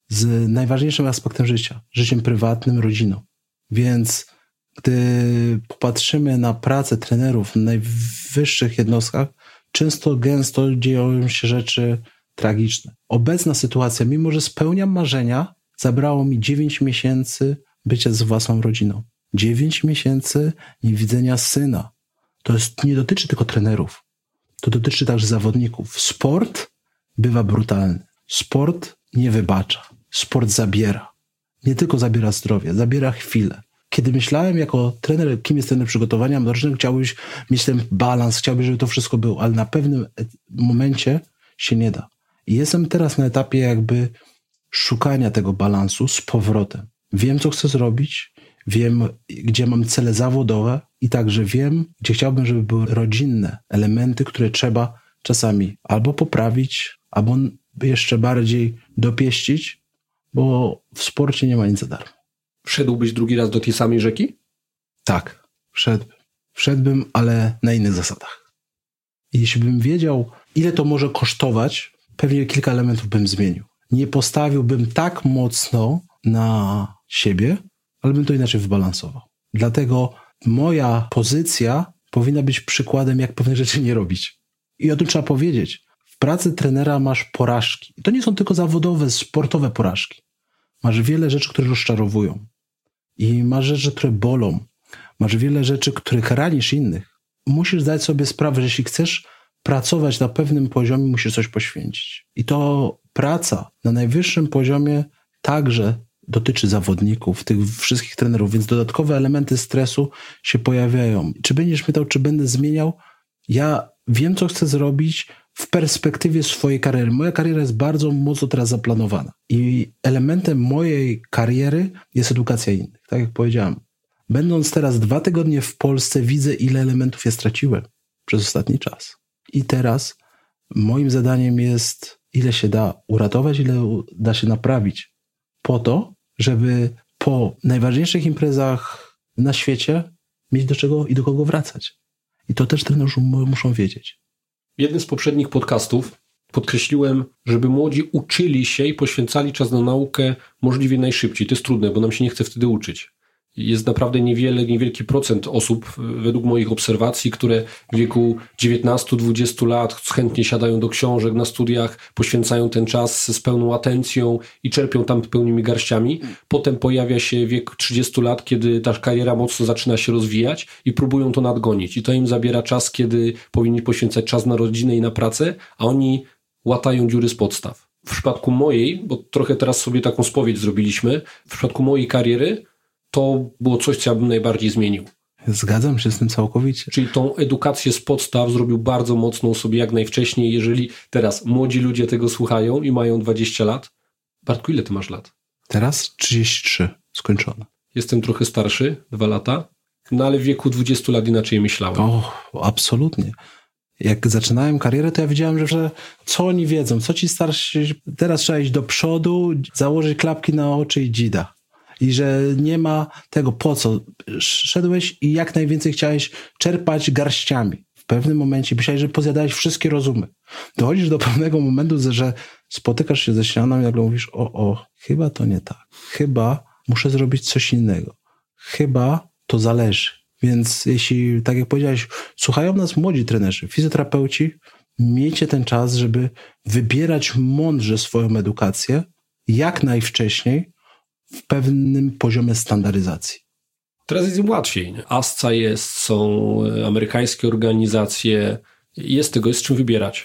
z najważniejszym aspektem życia, życiem prywatnym, rodziną. Więc gdy popatrzymy na pracę trenerów w najwyższych jednostkach, często, gęsto dzieją się rzeczy tragiczne. Obecna sytuacja, mimo że spełniam marzenia, zabrało mi dziewięć miesięcy bycia z własną rodziną. dziewięć miesięcy niewidzenia syna. To jest, nie dotyczy tylko trenerów. To dotyczy także zawodników. Sport bywa brutalny. Sport nie wybacza. Sport zabiera. Nie tylko zabiera zdrowie, zabiera chwilę. Kiedy myślałem jako trener, kim jest trener przygotowania medycznego, chciałbyś mieć ten balans, chciałbyś, żeby to wszystko było, ale na pewnym momencie się nie da. I jestem teraz na etapie jakby szukania tego balansu z powrotem. Wiem, co chcę zrobić, wiem, gdzie mam cele zawodowe i także wiem, gdzie chciałbym, żeby były rodzinne elementy, które trzeba czasami albo poprawić, albo jeszcze bardziej dopieścić, bo w sporcie nie ma nic za darmo. Wszedłbyś drugi raz do tej samej rzeki? Tak, wszedłbym. Wszedłbym, ale na innych zasadach. I jeśli bym wiedział, ile to może kosztować, pewnie kilka elementów bym zmienił. Nie postawiłbym tak mocno na siebie, ale bym to inaczej wybalansował. Dlatego moja pozycja powinna być przykładem, jak pewnych rzeczy nie robić. I o tym trzeba powiedzieć. W pracy trenera masz porażki. I to nie są tylko zawodowe, sportowe porażki. Masz wiele rzeczy, które rozczarowują. I masz rzeczy, które bolą. Masz wiele rzeczy, których ranisz innych. Musisz zdać sobie sprawę, że jeśli chcesz pracować na pewnym poziomie, musisz coś poświęcić. I to praca na najwyższym poziomie także dotyczy zawodników, tych wszystkich trenerów, więc dodatkowe elementy stresu się pojawiają. Czy będziesz pytał, czy będę zmieniał? Ja wiem, co chcę zrobić w perspektywie swojej kariery. Moja kariera jest bardzo mocno teraz zaplanowana. I elementem mojej kariery jest edukacja innych. Tak jak powiedziałem. Będąc teraz dwa tygodnie w Polsce, widzę, ile elementów ja straciłem przez ostatni czas. I teraz moim zadaniem jest, ile się da uratować, ile da się naprawić. Po to, żeby po najważniejszych imprezach na świecie mieć do czego i do kogo wracać. I to też trenerzy muszą wiedzieć. W jednym z poprzednich podcastów podkreśliłem, żeby młodzi uczyli się i poświęcali czas na naukę możliwie najszybciej. To jest trudne, bo nam się nie chce wtedy uczyć. Jest naprawdę niewiele, niewielki procent osób, według moich obserwacji, które w wieku dziewiętnastu dwudziestu lat chętnie siadają do książek na studiach, poświęcają ten czas z pełną atencją i czerpią tam pełnymi garściami. Potem pojawia się wiek trzydziestu lat, kiedy ta kariera mocno zaczyna się rozwijać i próbują to nadgonić. I to im zabiera czas, kiedy powinni poświęcać czas na rodzinę i na pracę, a oni łatają dziury z podstaw. W przypadku mojej, bo trochę teraz sobie taką spowiedź zrobiliśmy, w przypadku mojej kariery to było coś, co ja bym najbardziej zmienił. Zgadzam się z tym całkowicie. Czyli tą edukację z podstaw zrobił bardzo mocną sobie jak najwcześniej. Jeżeli teraz młodzi ludzie tego słuchają i mają dwadzieścia lat. Bartku, ile ty masz lat? Teraz trzydzieści trzy, skończone. Jestem trochę starszy, dwa lata, no ale w wieku dwudziestu lat inaczej myślałem. O, absolutnie. Jak zaczynałem karierę, to ja wiedziałem, że co oni wiedzą, co ci starsi, teraz trzeba iść do przodu, założyć klapki na oczy i dzida. I że nie ma tego po co. Szedłeś i jak najwięcej chciałeś czerpać garściami. W pewnym momencie myślałeś, że pozjadałeś wszystkie rozumy. Dochodzisz do pewnego momentu, że spotykasz się ze ścianą i nagle mówisz, o, o, chyba to nie tak. Chyba muszę zrobić coś innego. Chyba to zależy. Więc jeśli, tak jak powiedziałeś, słuchają nas młodzi trenerzy, fizjoterapeuci, miejcie ten czas, żeby wybierać mądrze swoją edukację jak najwcześniej, w pewnym poziomie standaryzacji. Teraz jest im łatwiej. ASCA jest, są amerykańskie organizacje, jest tego, jest czym wybierać.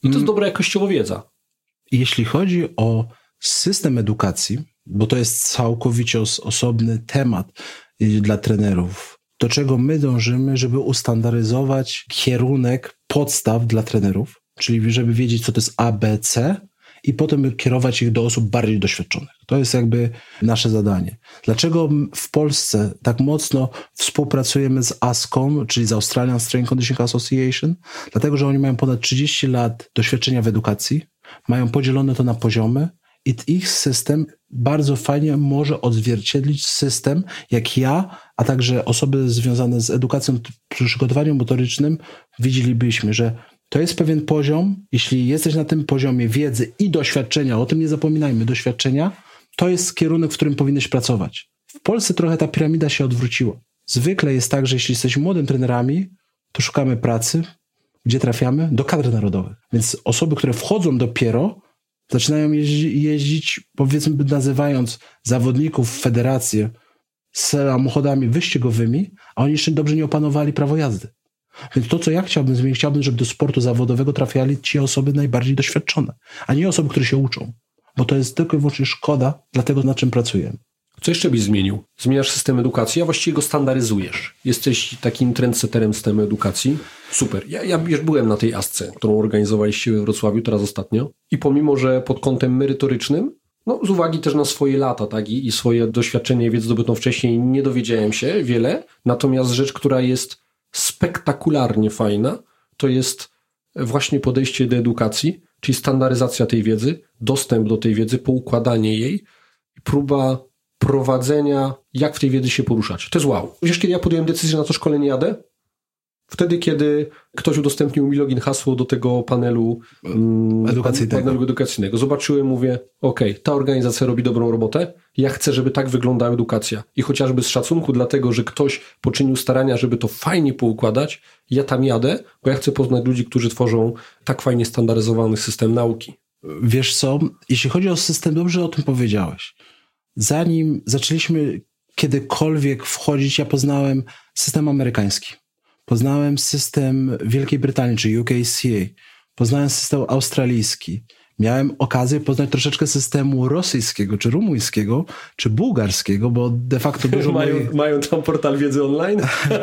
I to jest dobra jakościowo wiedza. Jeśli chodzi o system edukacji, bo to jest całkowicie os- osobny temat dla trenerów, do czego my dążymy, żeby ustandaryzować kierunek podstaw dla trenerów, czyli żeby wiedzieć, co to jest A, B, C i potem kierować ich do osób bardziej doświadczonych. To jest jakby nasze zadanie. Dlaczego w Polsce tak mocno współpracujemy z A S C O M, czyli z Australian Strength Conditioning Association? Dlatego, że oni mają ponad trzydzieści lat doświadczenia w edukacji, mają podzielone to na poziomy i ich system bardzo fajnie może odzwierciedlić system, jak ja, a także osoby związane z edukacją, przygotowaniem motorycznym, widzielibyśmy, że to jest pewien poziom, jeśli jesteś na tym poziomie wiedzy i doświadczenia, o tym nie zapominajmy, doświadczenia, to jest kierunek, w którym powinieneś pracować. W Polsce trochę ta piramida się odwróciła. Zwykle jest tak, że jeśli jesteśmy młodymi trenerami, to szukamy pracy, gdzie trafiamy? Do kadr narodowych. Więc osoby, które wchodzą dopiero, zaczynają jeździ, jeździć, powiedzmy nazywając zawodników w federację samochodami wyścigowymi, a oni jeszcze dobrze nie opanowali prawo jazdy. Więc to, co ja chciałbym zmienić, chciałbym, żeby do sportu zawodowego trafiali ci osoby najbardziej doświadczone, a nie osoby, które się uczą. Bo to jest tylko i wyłącznie szkoda dla tego, nad czym pracujemy. Co jeszcze byś zmienił? Zmieniasz system edukacji, a właściwie go standaryzujesz. Jesteś takim trendsetterem systemu edukacji. Super. Ja, ja już byłem na tej A S C E, którą organizowaliście we Wrocławiu teraz ostatnio. I pomimo, że pod kątem merytorycznym, no z uwagi też na swoje lata, tak, i, i swoje doświadczenie i wiedzę zdobytą wcześniej, nie dowiedziałem się wiele. Natomiast rzecz, która jest spektakularnie fajna, to jest właśnie podejście do edukacji, czyli standaryzacja tej wiedzy, dostęp do tej wiedzy, poukładanie jej i próba prowadzenia, jak w tej wiedzy się poruszać. To jest wow. Wiesz, kiedy ja podjąłem decyzję, że na to szkolenie jadę? Wtedy, kiedy ktoś udostępnił mi login, hasło do tego panelu um, edukacyjnego. panelu edukacyjnego. Zobaczyłem, mówię, okej, okay, ta organizacja robi dobrą robotę, ja chcę, żeby tak wyglądała edukacja. I chociażby z szacunku dlatego, że ktoś poczynił starania, żeby to fajnie poukładać, ja tam jadę, bo ja chcę poznać ludzi, którzy tworzą tak fajnie standaryzowany system nauki. Wiesz co, jeśli chodzi o system, dobrze o tym powiedziałeś. Zanim zaczęliśmy kiedykolwiek wchodzić, ja poznałem system amerykański. Poznałem system Wielkiej Brytanii, czyli U K C A. Poznałem system australijski. Miałem okazję poznać troszeczkę systemu rosyjskiego, czy rumuńskiego, czy bułgarskiego, bo de facto dużo mają, moich... mają tam portal wiedzy online?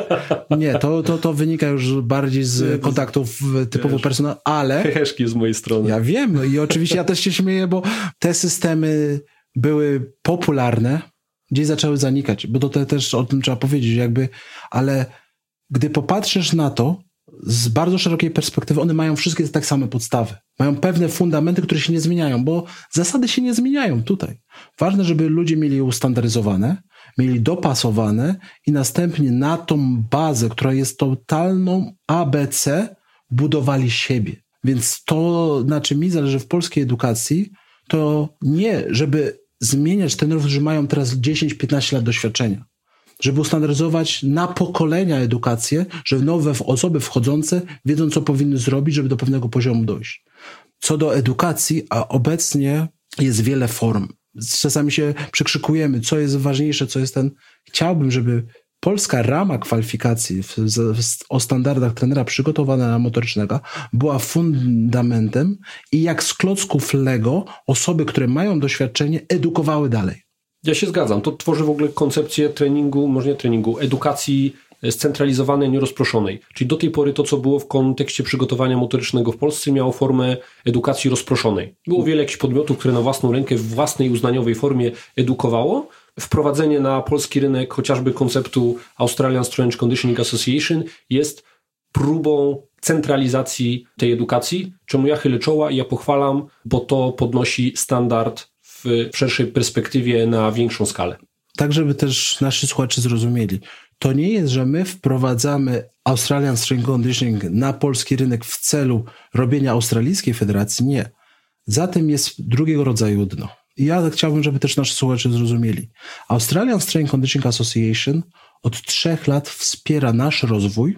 Nie, to, to, to wynika już bardziej z kontaktów typowo personalnych, ale... Heheszki z mojej strony. Ja wiem, no i oczywiście ja też się śmieję, bo te systemy były popularne, gdzieś zaczęły zanikać, bo to te, też o tym trzeba powiedzieć, jakby, ale gdy popatrzysz na to z bardzo szerokiej perspektywy, one mają wszystkie tak same podstawy. Mają pewne fundamenty, które się nie zmieniają, bo zasady się nie zmieniają tutaj. Ważne, żeby ludzie mieli je ustandaryzowane, mieli dopasowane i następnie na tą bazę, która jest totalną A B C, budowali siebie. Więc to, na czym mi zależy w polskiej edukacji, to nie, żeby zmieniać trenerów, którzy mają teraz dziesięć piętnaście lat doświadczenia. Żeby ustandaryzować na pokolenia edukację, że nowe osoby wchodzące wiedzą, co powinny zrobić, żeby do pewnego poziomu dojść. Co do edukacji, a obecnie jest wiele form. Czasami się przekrzykujemy, co jest ważniejsze, co jest ten... Chciałbym, żeby polska rama kwalifikacji w, w, o standardach trenera przygotowana motorycznego była fundamentem i jak z klocków Lego osoby, które mają doświadczenie, edukowały dalej. Ja się zgadzam. To tworzy w ogóle koncepcję treningu, może nie treningu, edukacji scentralizowanej, nierozproszonej. Czyli do tej pory to, co było w kontekście przygotowania motorycznego w Polsce, miało formę edukacji rozproszonej. Było wiele jakichś podmiotów, które na własną rękę, w własnej uznaniowej formie edukowało. Wprowadzenie na polski rynek chociażby konceptu Australian Strength Conditioning Association jest próbą centralizacji tej edukacji, czemu ja chylę czoła i ja pochwalam, bo to podnosi standard w szerszej perspektywie na większą skalę. Tak, żeby też nasi słuchacze zrozumieli. To nie jest, że my wprowadzamy Australian Strength Conditioning na polski rynek w celu robienia australijskiej federacji. Nie. Za tym jest drugiego rodzaju dno. I ja chciałbym, żeby też nasi słuchacze zrozumieli. Australian Strength Conditioning Association od trzech lat wspiera nasz rozwój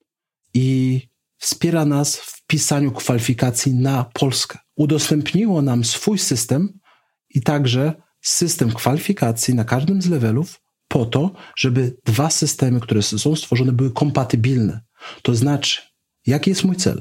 i wspiera nas w pisaniu kwalifikacji na Polskę. Udostępniło nam swój system i także system kwalifikacji na każdym z levelów po to, żeby dwa systemy, które są stworzone, były kompatybilne. To znaczy, jaki jest mój cel?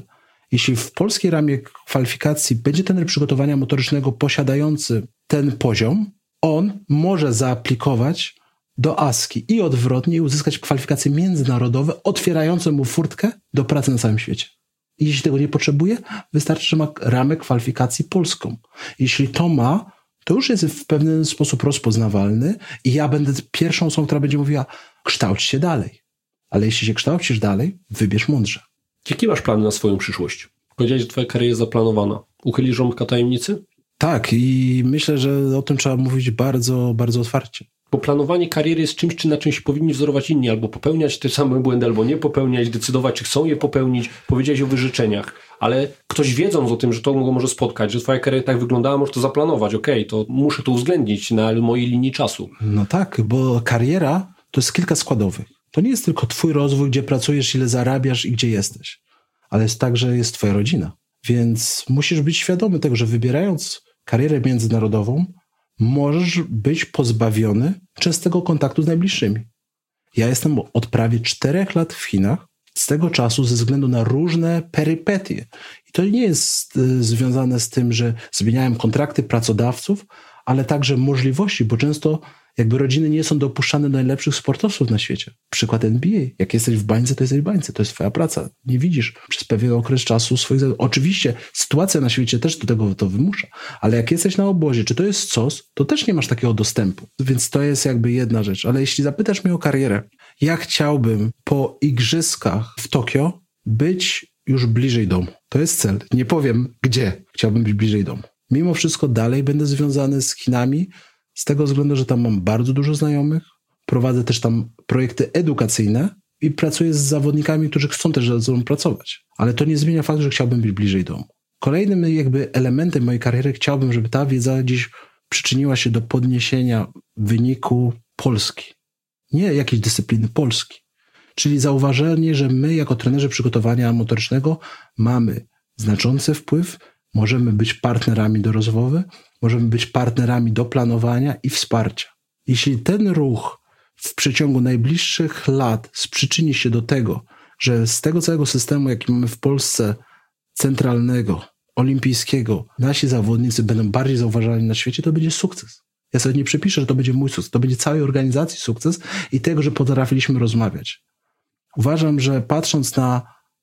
Jeśli w polskiej ramie kwalifikacji będzie trener przygotowania motorycznego posiadający ten poziom, on może zaaplikować do ASKI i odwrotnie i uzyskać kwalifikacje międzynarodowe, otwierające mu furtkę do pracy na całym świecie. I jeśli tego nie potrzebuje, wystarczy, że ma ramę kwalifikacji polską. Jeśli to ma, to już jest w pewien sposób rozpoznawalny i ja będę pierwszą osobą, która będzie mówiła, kształć się dalej. Ale jeśli się kształcisz dalej, wybierz mądrze. Jakie masz plany na swoją przyszłość? Powiedziałeś, że twoja kariera jest zaplanowana. Uchylisz rąbka tajemnicy? Tak, i myślę, że o tym trzeba mówić bardzo, bardzo otwarcie. Bo planowanie kariery jest czymś, czy na czymś powinni wzorować inni, albo popełniać te same błędy, albo nie popełniać, decydować, czy chcą je popełnić. Powiedziałeś o wyrzeczeniach, ale ktoś wiedząc o tym, że to go może spotkać, że twoja kariera tak wyglądała, może to zaplanować. Okej, okay, to muszę to uwzględnić na mojej linii czasu. No tak, bo kariera to jest kilka składowych. To nie jest tylko twój rozwój, gdzie pracujesz, ile zarabiasz i gdzie jesteś, ale jest tak, że jest twoja rodzina. Więc musisz być świadomy tego, że wybierając karierę międzynarodową, możesz być pozbawiony częstego kontaktu z najbliższymi. Ja jestem od prawie czterech lat w Chinach, z tego czasu ze względu na różne perypetie. I to nie jest y, związane z tym, że zmieniałem kontrakty pracodawców, ale także możliwości, bo często jakby rodziny nie są dopuszczane do najlepszych sportowców na świecie. Przykład N B A. Jak jesteś w bańce, to jesteś w bańce. To jest twoja praca. Nie widzisz przez pewien okres czasu swoich... Oczywiście sytuacja na świecie też do tego to wymusza, ale jak jesteś na obozie, czy to jest C O S, to też nie masz takiego dostępu. Więc to jest jakby jedna rzecz. Ale jeśli zapytasz mnie o karierę, ja chciałbym po igrzyskach w Tokio być już bliżej domu. To jest cel. Nie powiem gdzie. Chciałbym być bliżej domu. Mimo wszystko dalej będę związany z Chinami, z tego względu, że tam mam bardzo dużo znajomych, prowadzę też tam projekty edukacyjne i pracuję z zawodnikami, którzy chcą też ze sobą pracować. Ale to nie zmienia faktu, że chciałbym być bliżej domu. Kolejnym jakby elementem mojej kariery chciałbym, żeby ta wiedza dziś przyczyniła się do podniesienia wyniku Polski. Nie jakiejś dyscypliny, Polski. Czyli zauważenie, że my jako trenerzy przygotowania motorycznego mamy znaczący wpływ, możemy być partnerami do rozwoju, możemy być partnerami do planowania i wsparcia. Jeśli ten ruch w przeciągu najbliższych lat przyczyni się do tego, że z tego całego systemu, jaki mamy w Polsce, centralnego, olimpijskiego, nasi zawodnicy będą bardziej zauważani na świecie, to będzie sukces. Ja sobie nie przepiszę, że to będzie mój sukces. To będzie całej organizacji sukces i tego, że potrafiliśmy rozmawiać. Uważam, że patrząc na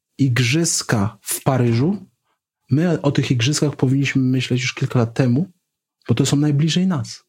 igrzyska w Paryżu, my o tych igrzyskach powinniśmy myśleć już kilka lat temu, bo to są najbliżej nas.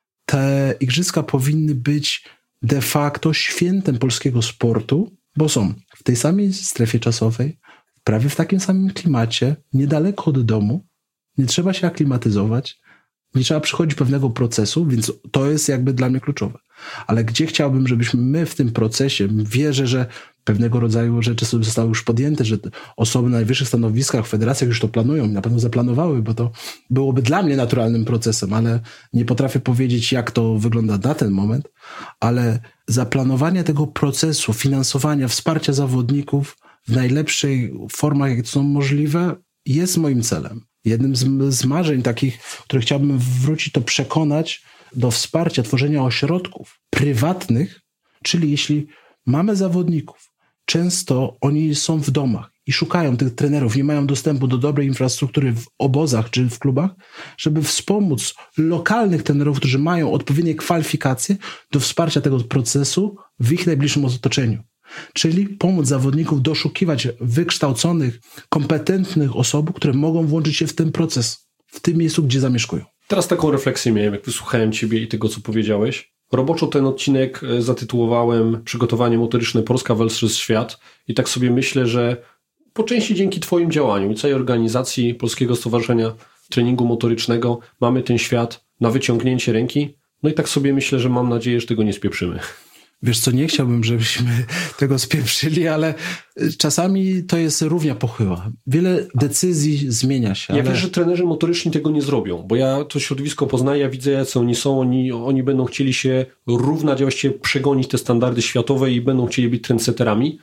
Te igrzyska powinny być de facto świętem polskiego sportu, bo są w tej samej strefie czasowej, prawie w takim samym klimacie, niedaleko od domu, nie trzeba się aklimatyzować, nie trzeba przychodzić pewnego procesu, więc to jest jakby dla mnie kluczowe. Ale gdzie chciałbym, żebyśmy my w tym procesie, wierzę, że pewnego rodzaju rzeczy zostały już podjęte, że osoby na najwyższych stanowiskach w federacjach już to planują i na pewno zaplanowały, bo to byłoby dla mnie naturalnym procesem, ale nie potrafię powiedzieć, jak to wygląda na ten moment, ale zaplanowanie tego procesu, finansowania, wsparcia zawodników w najlepszej formach, jakie to są możliwe, jest moim celem. Jednym z, z marzeń takich, które chciałbym wrócić, to przekonać do wsparcia tworzenia ośrodków prywatnych, czyli jeśli mamy zawodników, często oni są w domach i szukają tych trenerów, nie mają dostępu do dobrej infrastruktury w obozach czy w klubach, żeby wspomóc lokalnych trenerów, którzy mają odpowiednie kwalifikacje do wsparcia tego procesu w ich najbliższym otoczeniu. Czyli pomóc zawodników doszukiwać wykształconych, kompetentnych osób, które mogą włączyć się w ten proces, w tym miejscu, gdzie zamieszkują. Teraz taką refleksję miałem, jak wysłuchałem Ciebie i tego, co powiedziałeś. Roboczo ten odcinek zatytułowałem Przygotowanie motoryczne Polska versus Świat i tak sobie myślę, że po części dzięki Twoim działaniom i całej organizacji Polskiego Stowarzyszenia Treningu Motorycznego mamy ten świat na wyciągnięcie ręki. No i tak sobie myślę, że mam nadzieję, że tego nie spieprzymy. Wiesz co, nie chciałbym, żebyśmy tego spieprzyli, ale czasami to jest równia pochyła. Wiele decyzji zmienia się. Ja ale... wiem, że trenerzy motoryczni tego nie zrobią, bo ja to środowisko poznaję, ja widzę, jacy oni są, oni, oni będą chcieli się równać, właściwie przegonić te standardy światowe i będą chcieli być trendsetterami,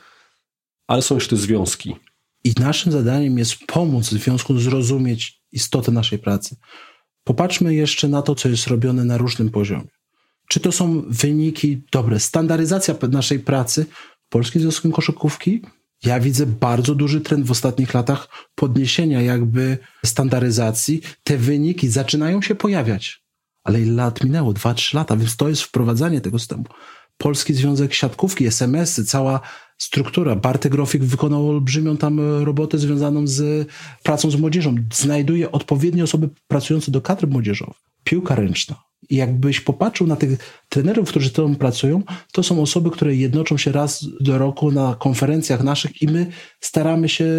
ale są jeszcze związki. I naszym zadaniem jest pomóc związku zrozumieć istotę naszej pracy. Popatrzmy jeszcze na to, co jest robione na różnym poziomie. Czy to są wyniki dobre? Standaryzacja naszej pracy w Polskim Związku Koszykówki Ja widzę bardzo duży trend w ostatnich latach podniesienia jakby standaryzacji. Te wyniki zaczynają się pojawiać. Ale ile lat minęło? Dwa, trzy lata, więc to jest wprowadzanie tego systemu. Polski Związek Siatkówki, es em esy, cała struktura. Bartek Rofik wykonał olbrzymią tam robotę związaną z pracą z młodzieżą. Znajduje odpowiednie osoby pracujące do kadry młodzieżowej. Piłka ręczna. I jakbyś popatrzył na tych trenerów, którzy tam pracują, to są osoby, które jednoczą się raz do roku na konferencjach naszych i my staramy się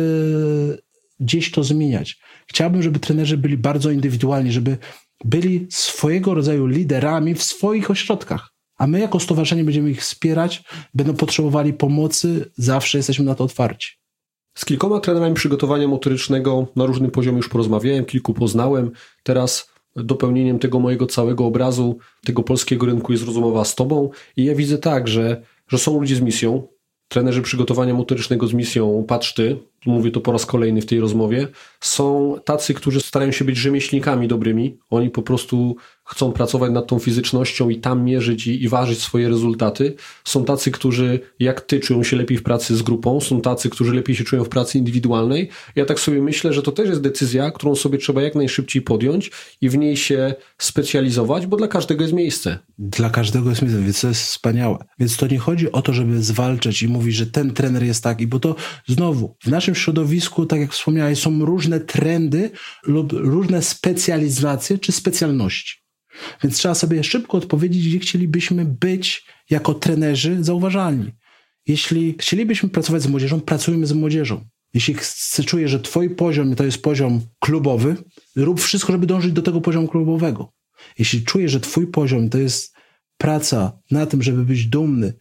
gdzieś to zmieniać. Chciałbym, żeby trenerzy byli bardzo indywidualni, żeby byli swojego rodzaju liderami w swoich ośrodkach. A my jako stowarzyszenie będziemy ich wspierać, będą potrzebowali pomocy, zawsze jesteśmy na to otwarci. Z kilkoma trenerami przygotowania motorycznego na różnym poziomie już porozmawiałem, kilku poznałem. Teraz dopełnieniem tego mojego całego obrazu, tego polskiego rynku jest rozmowa z tobą i ja widzę tak, że, że są ludzie z misją, trenerzy przygotowania motorycznego z misją, patrz ty, mówię to po raz kolejny w tej rozmowie, są tacy, którzy starają się być rzemieślnikami dobrymi, oni po prostu chcą pracować nad tą fizycznością i tam mierzyć i, i ważyć swoje rezultaty. Są tacy, którzy jak ty czują się lepiej w pracy z grupą, są tacy, którzy lepiej się czują w pracy indywidualnej. Ja tak sobie myślę, że to też jest decyzja, którą sobie trzeba jak najszybciej podjąć i w niej się specjalizować, bo dla każdego jest miejsce. Dla każdego jest miejsce, więc to jest wspaniałe. Więc to nie chodzi o to, żeby zwalczać i mówić, że ten trener jest taki, bo to znowu w naszym środowisku, tak jak wspomniałeś, są różne trendy lub różne specjalizacje czy specjalności. Więc trzeba sobie szybko odpowiedzieć, gdzie chcielibyśmy być jako trenerzy zauważalni. Jeśli chcielibyśmy pracować z młodzieżą, pracujmy z młodzieżą. Jeśli czujesz, że twój poziom to jest poziom klubowy, rób wszystko, żeby dążyć do tego poziomu klubowego. Jeśli czujesz, że twój poziom to jest praca na tym, żeby być dumny,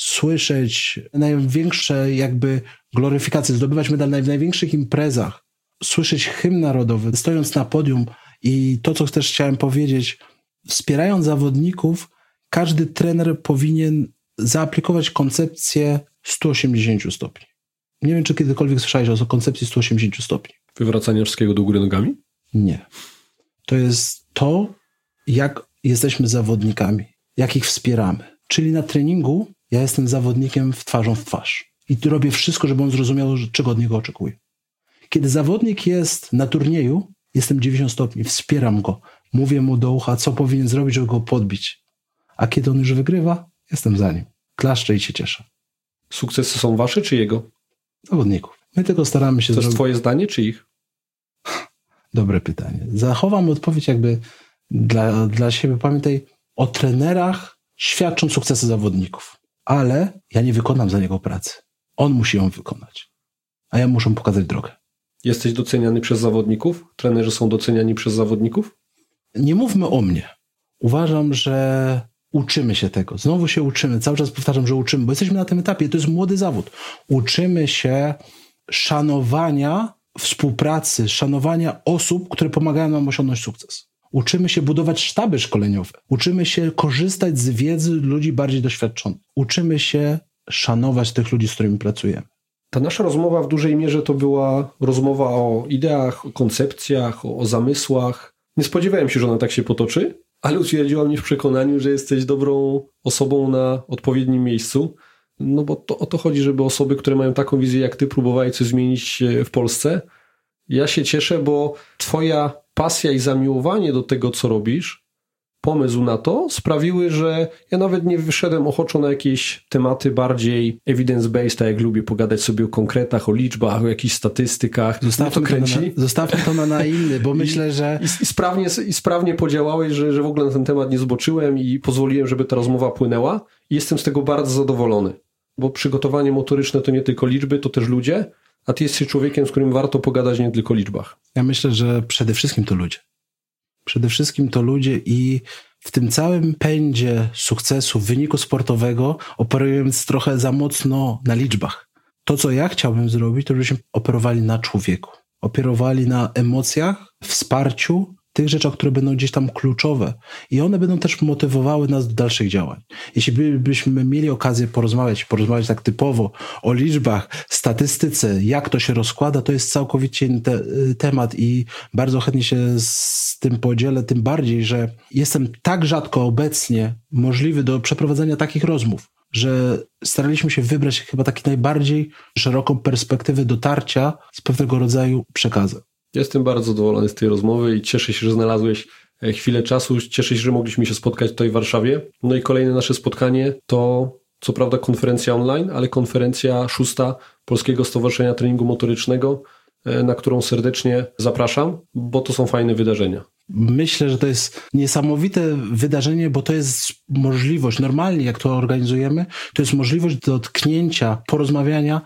słyszeć największe jakby gloryfikacje, zdobywać medal na największych imprezach, słyszeć hymn narodowy, stojąc na podium i to, co też chciałem powiedzieć, wspierając zawodników, każdy trener powinien zaaplikować koncepcję stu osiemdziesięciu stopni. Nie wiem, czy kiedykolwiek słyszałeś o koncepcji stu osiemdziesięciu stopni. Wywracania wszystkiego do góry nogami? Nie. To jest to, jak jesteśmy zawodnikami, jak ich wspieramy. Czyli na treningu ja jestem zawodnikiem w twarzą w twarz. I robię wszystko, żeby on zrozumiał, czego od niego oczekuję. Kiedy zawodnik jest na turnieju, jestem dziewięćdziesiąt stopni, wspieram go. Mówię mu do ucha, co powinien zrobić, żeby go podbić. A kiedy on już wygrywa, jestem za nim. Klaszczę i się cieszę. Sukcesy są wasze czy jego? Zawodników. My tylko staramy się... To jest zrobić... twoje zdanie czy ich? Dobre pytanie. Zachowam odpowiedź jakby dla, dla siebie. Pamiętaj, o trenerach świadczą sukcesy zawodników. Ale ja nie wykonam za niego pracy. On musi ją wykonać. A ja muszę pokazać drogę. Jesteś doceniany przez zawodników? Trenerzy są doceniani przez zawodników? Nie mówmy o mnie. Uważam, że uczymy się tego. Znowu się uczymy. Cały czas powtarzam, że uczymy, bo jesteśmy na tym etapie. To jest młody zawód. Uczymy się szanowania współpracy, szanowania osób, które pomagają nam osiągnąć sukces. Uczymy się budować sztaby szkoleniowe. Uczymy się korzystać z wiedzy ludzi bardziej doświadczonych. Uczymy się szanować tych ludzi, z którymi pracujemy. Ta nasza rozmowa w dużej mierze to była rozmowa o ideach, o koncepcjach, o, o zamysłach. Nie spodziewałem się, że ona tak się potoczy, ale utwierdziła mnie w przekonaniu, że jesteś dobrą osobą na odpowiednim miejscu. No bo to, o to chodzi, żeby osoby, które mają taką wizję jak ty, próbowały coś zmienić w Polsce. Ja się cieszę, bo twoja pasja i zamiłowanie do tego, co robisz, pomysł na to sprawiły, że ja nawet nie wyszedłem ochoczo na jakieś tematy bardziej evidence-based, tak jak lubię pogadać sobie o konkretach, o liczbach, o jakichś statystykach. Zostawmy to, kręci. to, na, zostawmy to na, na inny, bo myślę, I, że... I, i, sprawnie, I sprawnie podziałałeś, że, że w ogóle na ten temat nie zboczyłem i pozwoliłem, żeby ta rozmowa płynęła. I jestem z tego bardzo zadowolony, bo przygotowanie motoryczne to nie tylko liczby, to też ludzie, a ty jesteś człowiekiem, z którym warto pogadać nie tylko o liczbach. Ja myślę, że przede wszystkim to ludzie. Przede wszystkim to ludzie i w tym całym pędzie sukcesu, wyniku sportowego operujemy trochę za mocno na liczbach. To, co ja chciałbym zrobić, to żebyśmy operowali na człowieku. Operowali na emocjach, wsparciu, tych rzeczach, które będą gdzieś tam kluczowe. I one będą też motywowały nas do dalszych działań. Jeśli byśmy mieli okazję porozmawiać, porozmawiać tak typowo o liczbach, statystyce, jak to się rozkłada, to jest całkowicie inny te, temat i bardzo chętnie się z tym podzielę, tym bardziej, że jestem tak rzadko obecnie możliwy do przeprowadzenia takich rozmów. że staraliśmy się wybrać chyba taki najbardziej szeroką perspektywę dotarcia z pewnego rodzaju przekazem. Jestem bardzo zadowolony z tej rozmowy i cieszę się, że znalazłeś chwilę czasu. Cieszę się, że mogliśmy się spotkać tutaj w Warszawie. No i kolejne nasze spotkanie to co prawda konferencja online, ale konferencja szósta Polskiego Stowarzyszenia Treningu Motorycznego, na którą serdecznie zapraszam, bo to są fajne wydarzenia. Myślę, że to jest niesamowite wydarzenie, bo to jest możliwość, normalnie jak to organizujemy, to jest możliwość dotknięcia, porozmawiania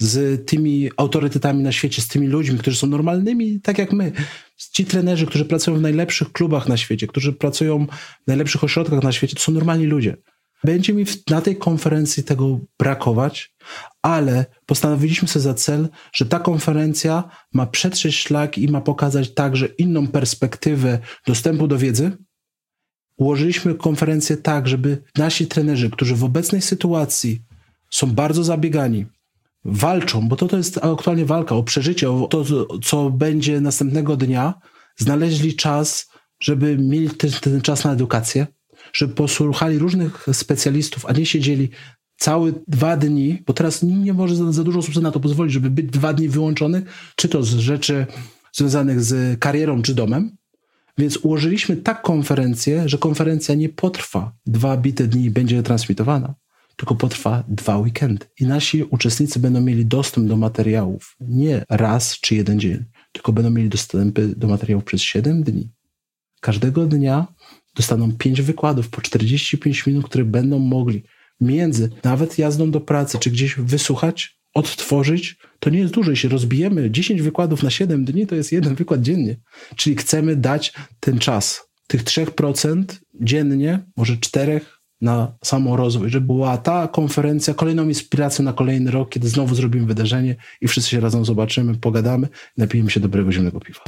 z tymi autorytetami na świecie, z tymi ludźmi, którzy są normalnymi, tak jak my. Ci trenerzy, którzy pracują w najlepszych klubach na świecie, którzy pracują w najlepszych ośrodkach na świecie, to są normalni ludzie. Będzie mi na tej konferencji tego brakować, ale postanowiliśmy sobie za cel, że ta konferencja ma przetrzeć szlak i ma pokazać także inną perspektywę dostępu do wiedzy. Ułożyliśmy konferencję tak, żeby nasi trenerzy, którzy w obecnej sytuacji są bardzo zabiegani, walczą, bo to, to jest aktualnie walka o przeżycie, o to, co będzie następnego dnia, znaleźli czas, żeby mieli ten, ten czas na edukację, żeby posłuchali różnych specjalistów, a nie siedzieli całe dwa dni, bo teraz nikt nie może za, za dużo osób na to pozwolić, żeby być dwa dni wyłączonych, czy to z rzeczy związanych z karierą, czy domem. Więc ułożyliśmy tak konferencję, że konferencja nie potrwa dwa bite dni i będzie transmitowana, tylko potrwa dwa weekendy. I nasi uczestnicy będą mieli dostęp do materiałów nie raz czy jeden dzień, tylko będą mieli dostępy do materiałów przez siedem dni. Każdego dnia dostaną pięć wykładów po czterdzieści pięć minut, które będą mogli między nawet jazdą do pracy, czy gdzieś wysłuchać, odtworzyć. To nie jest dużo. Jeśli rozbijemy dziesięć wykładów na siedem dni, to jest jeden wykład dziennie. Czyli chcemy dać ten czas, tych trzy procent dziennie, może czterech na samorozwój, żeby była ta konferencja kolejną inspiracją na kolejny rok, kiedy znowu zrobimy wydarzenie i wszyscy się razem zobaczymy, pogadamy i napijemy się dobrego zimnego piwa.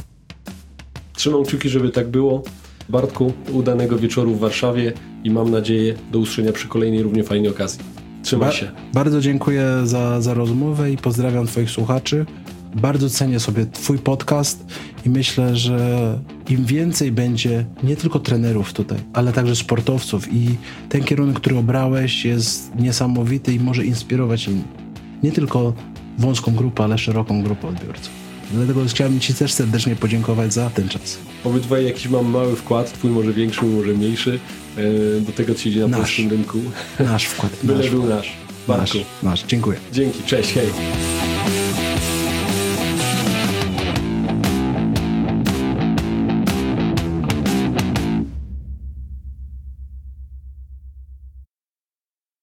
Trzymam kciuki, żeby tak było. Bartku, udanego wieczoru w Warszawie i mam nadzieję do usłyszenia przy kolejnej równie fajnej okazji. Trzymaj ba- się. Bardzo dziękuję za, za rozmowę i pozdrawiam Twoich słuchaczy. Bardzo cenię sobie Twój podcast i myślę, że im więcej będzie nie tylko trenerów tutaj, ale także sportowców i ten kierunek, który obrałeś, jest niesamowity i może inspirować innych. Nie tylko wąską grupę, ale szeroką grupę odbiorców. Dlatego chciałem Ci też serdecznie podziękować za ten czas. Obydwaj jakiś mam mały wkład, Twój może większy, może mniejszy, do tego, co się dzieje na polskim rynku. Nasz wkład. Byle był nasz. Bartku. Nasz, nasz. Dziękuję. Dzięki, cześć, hej.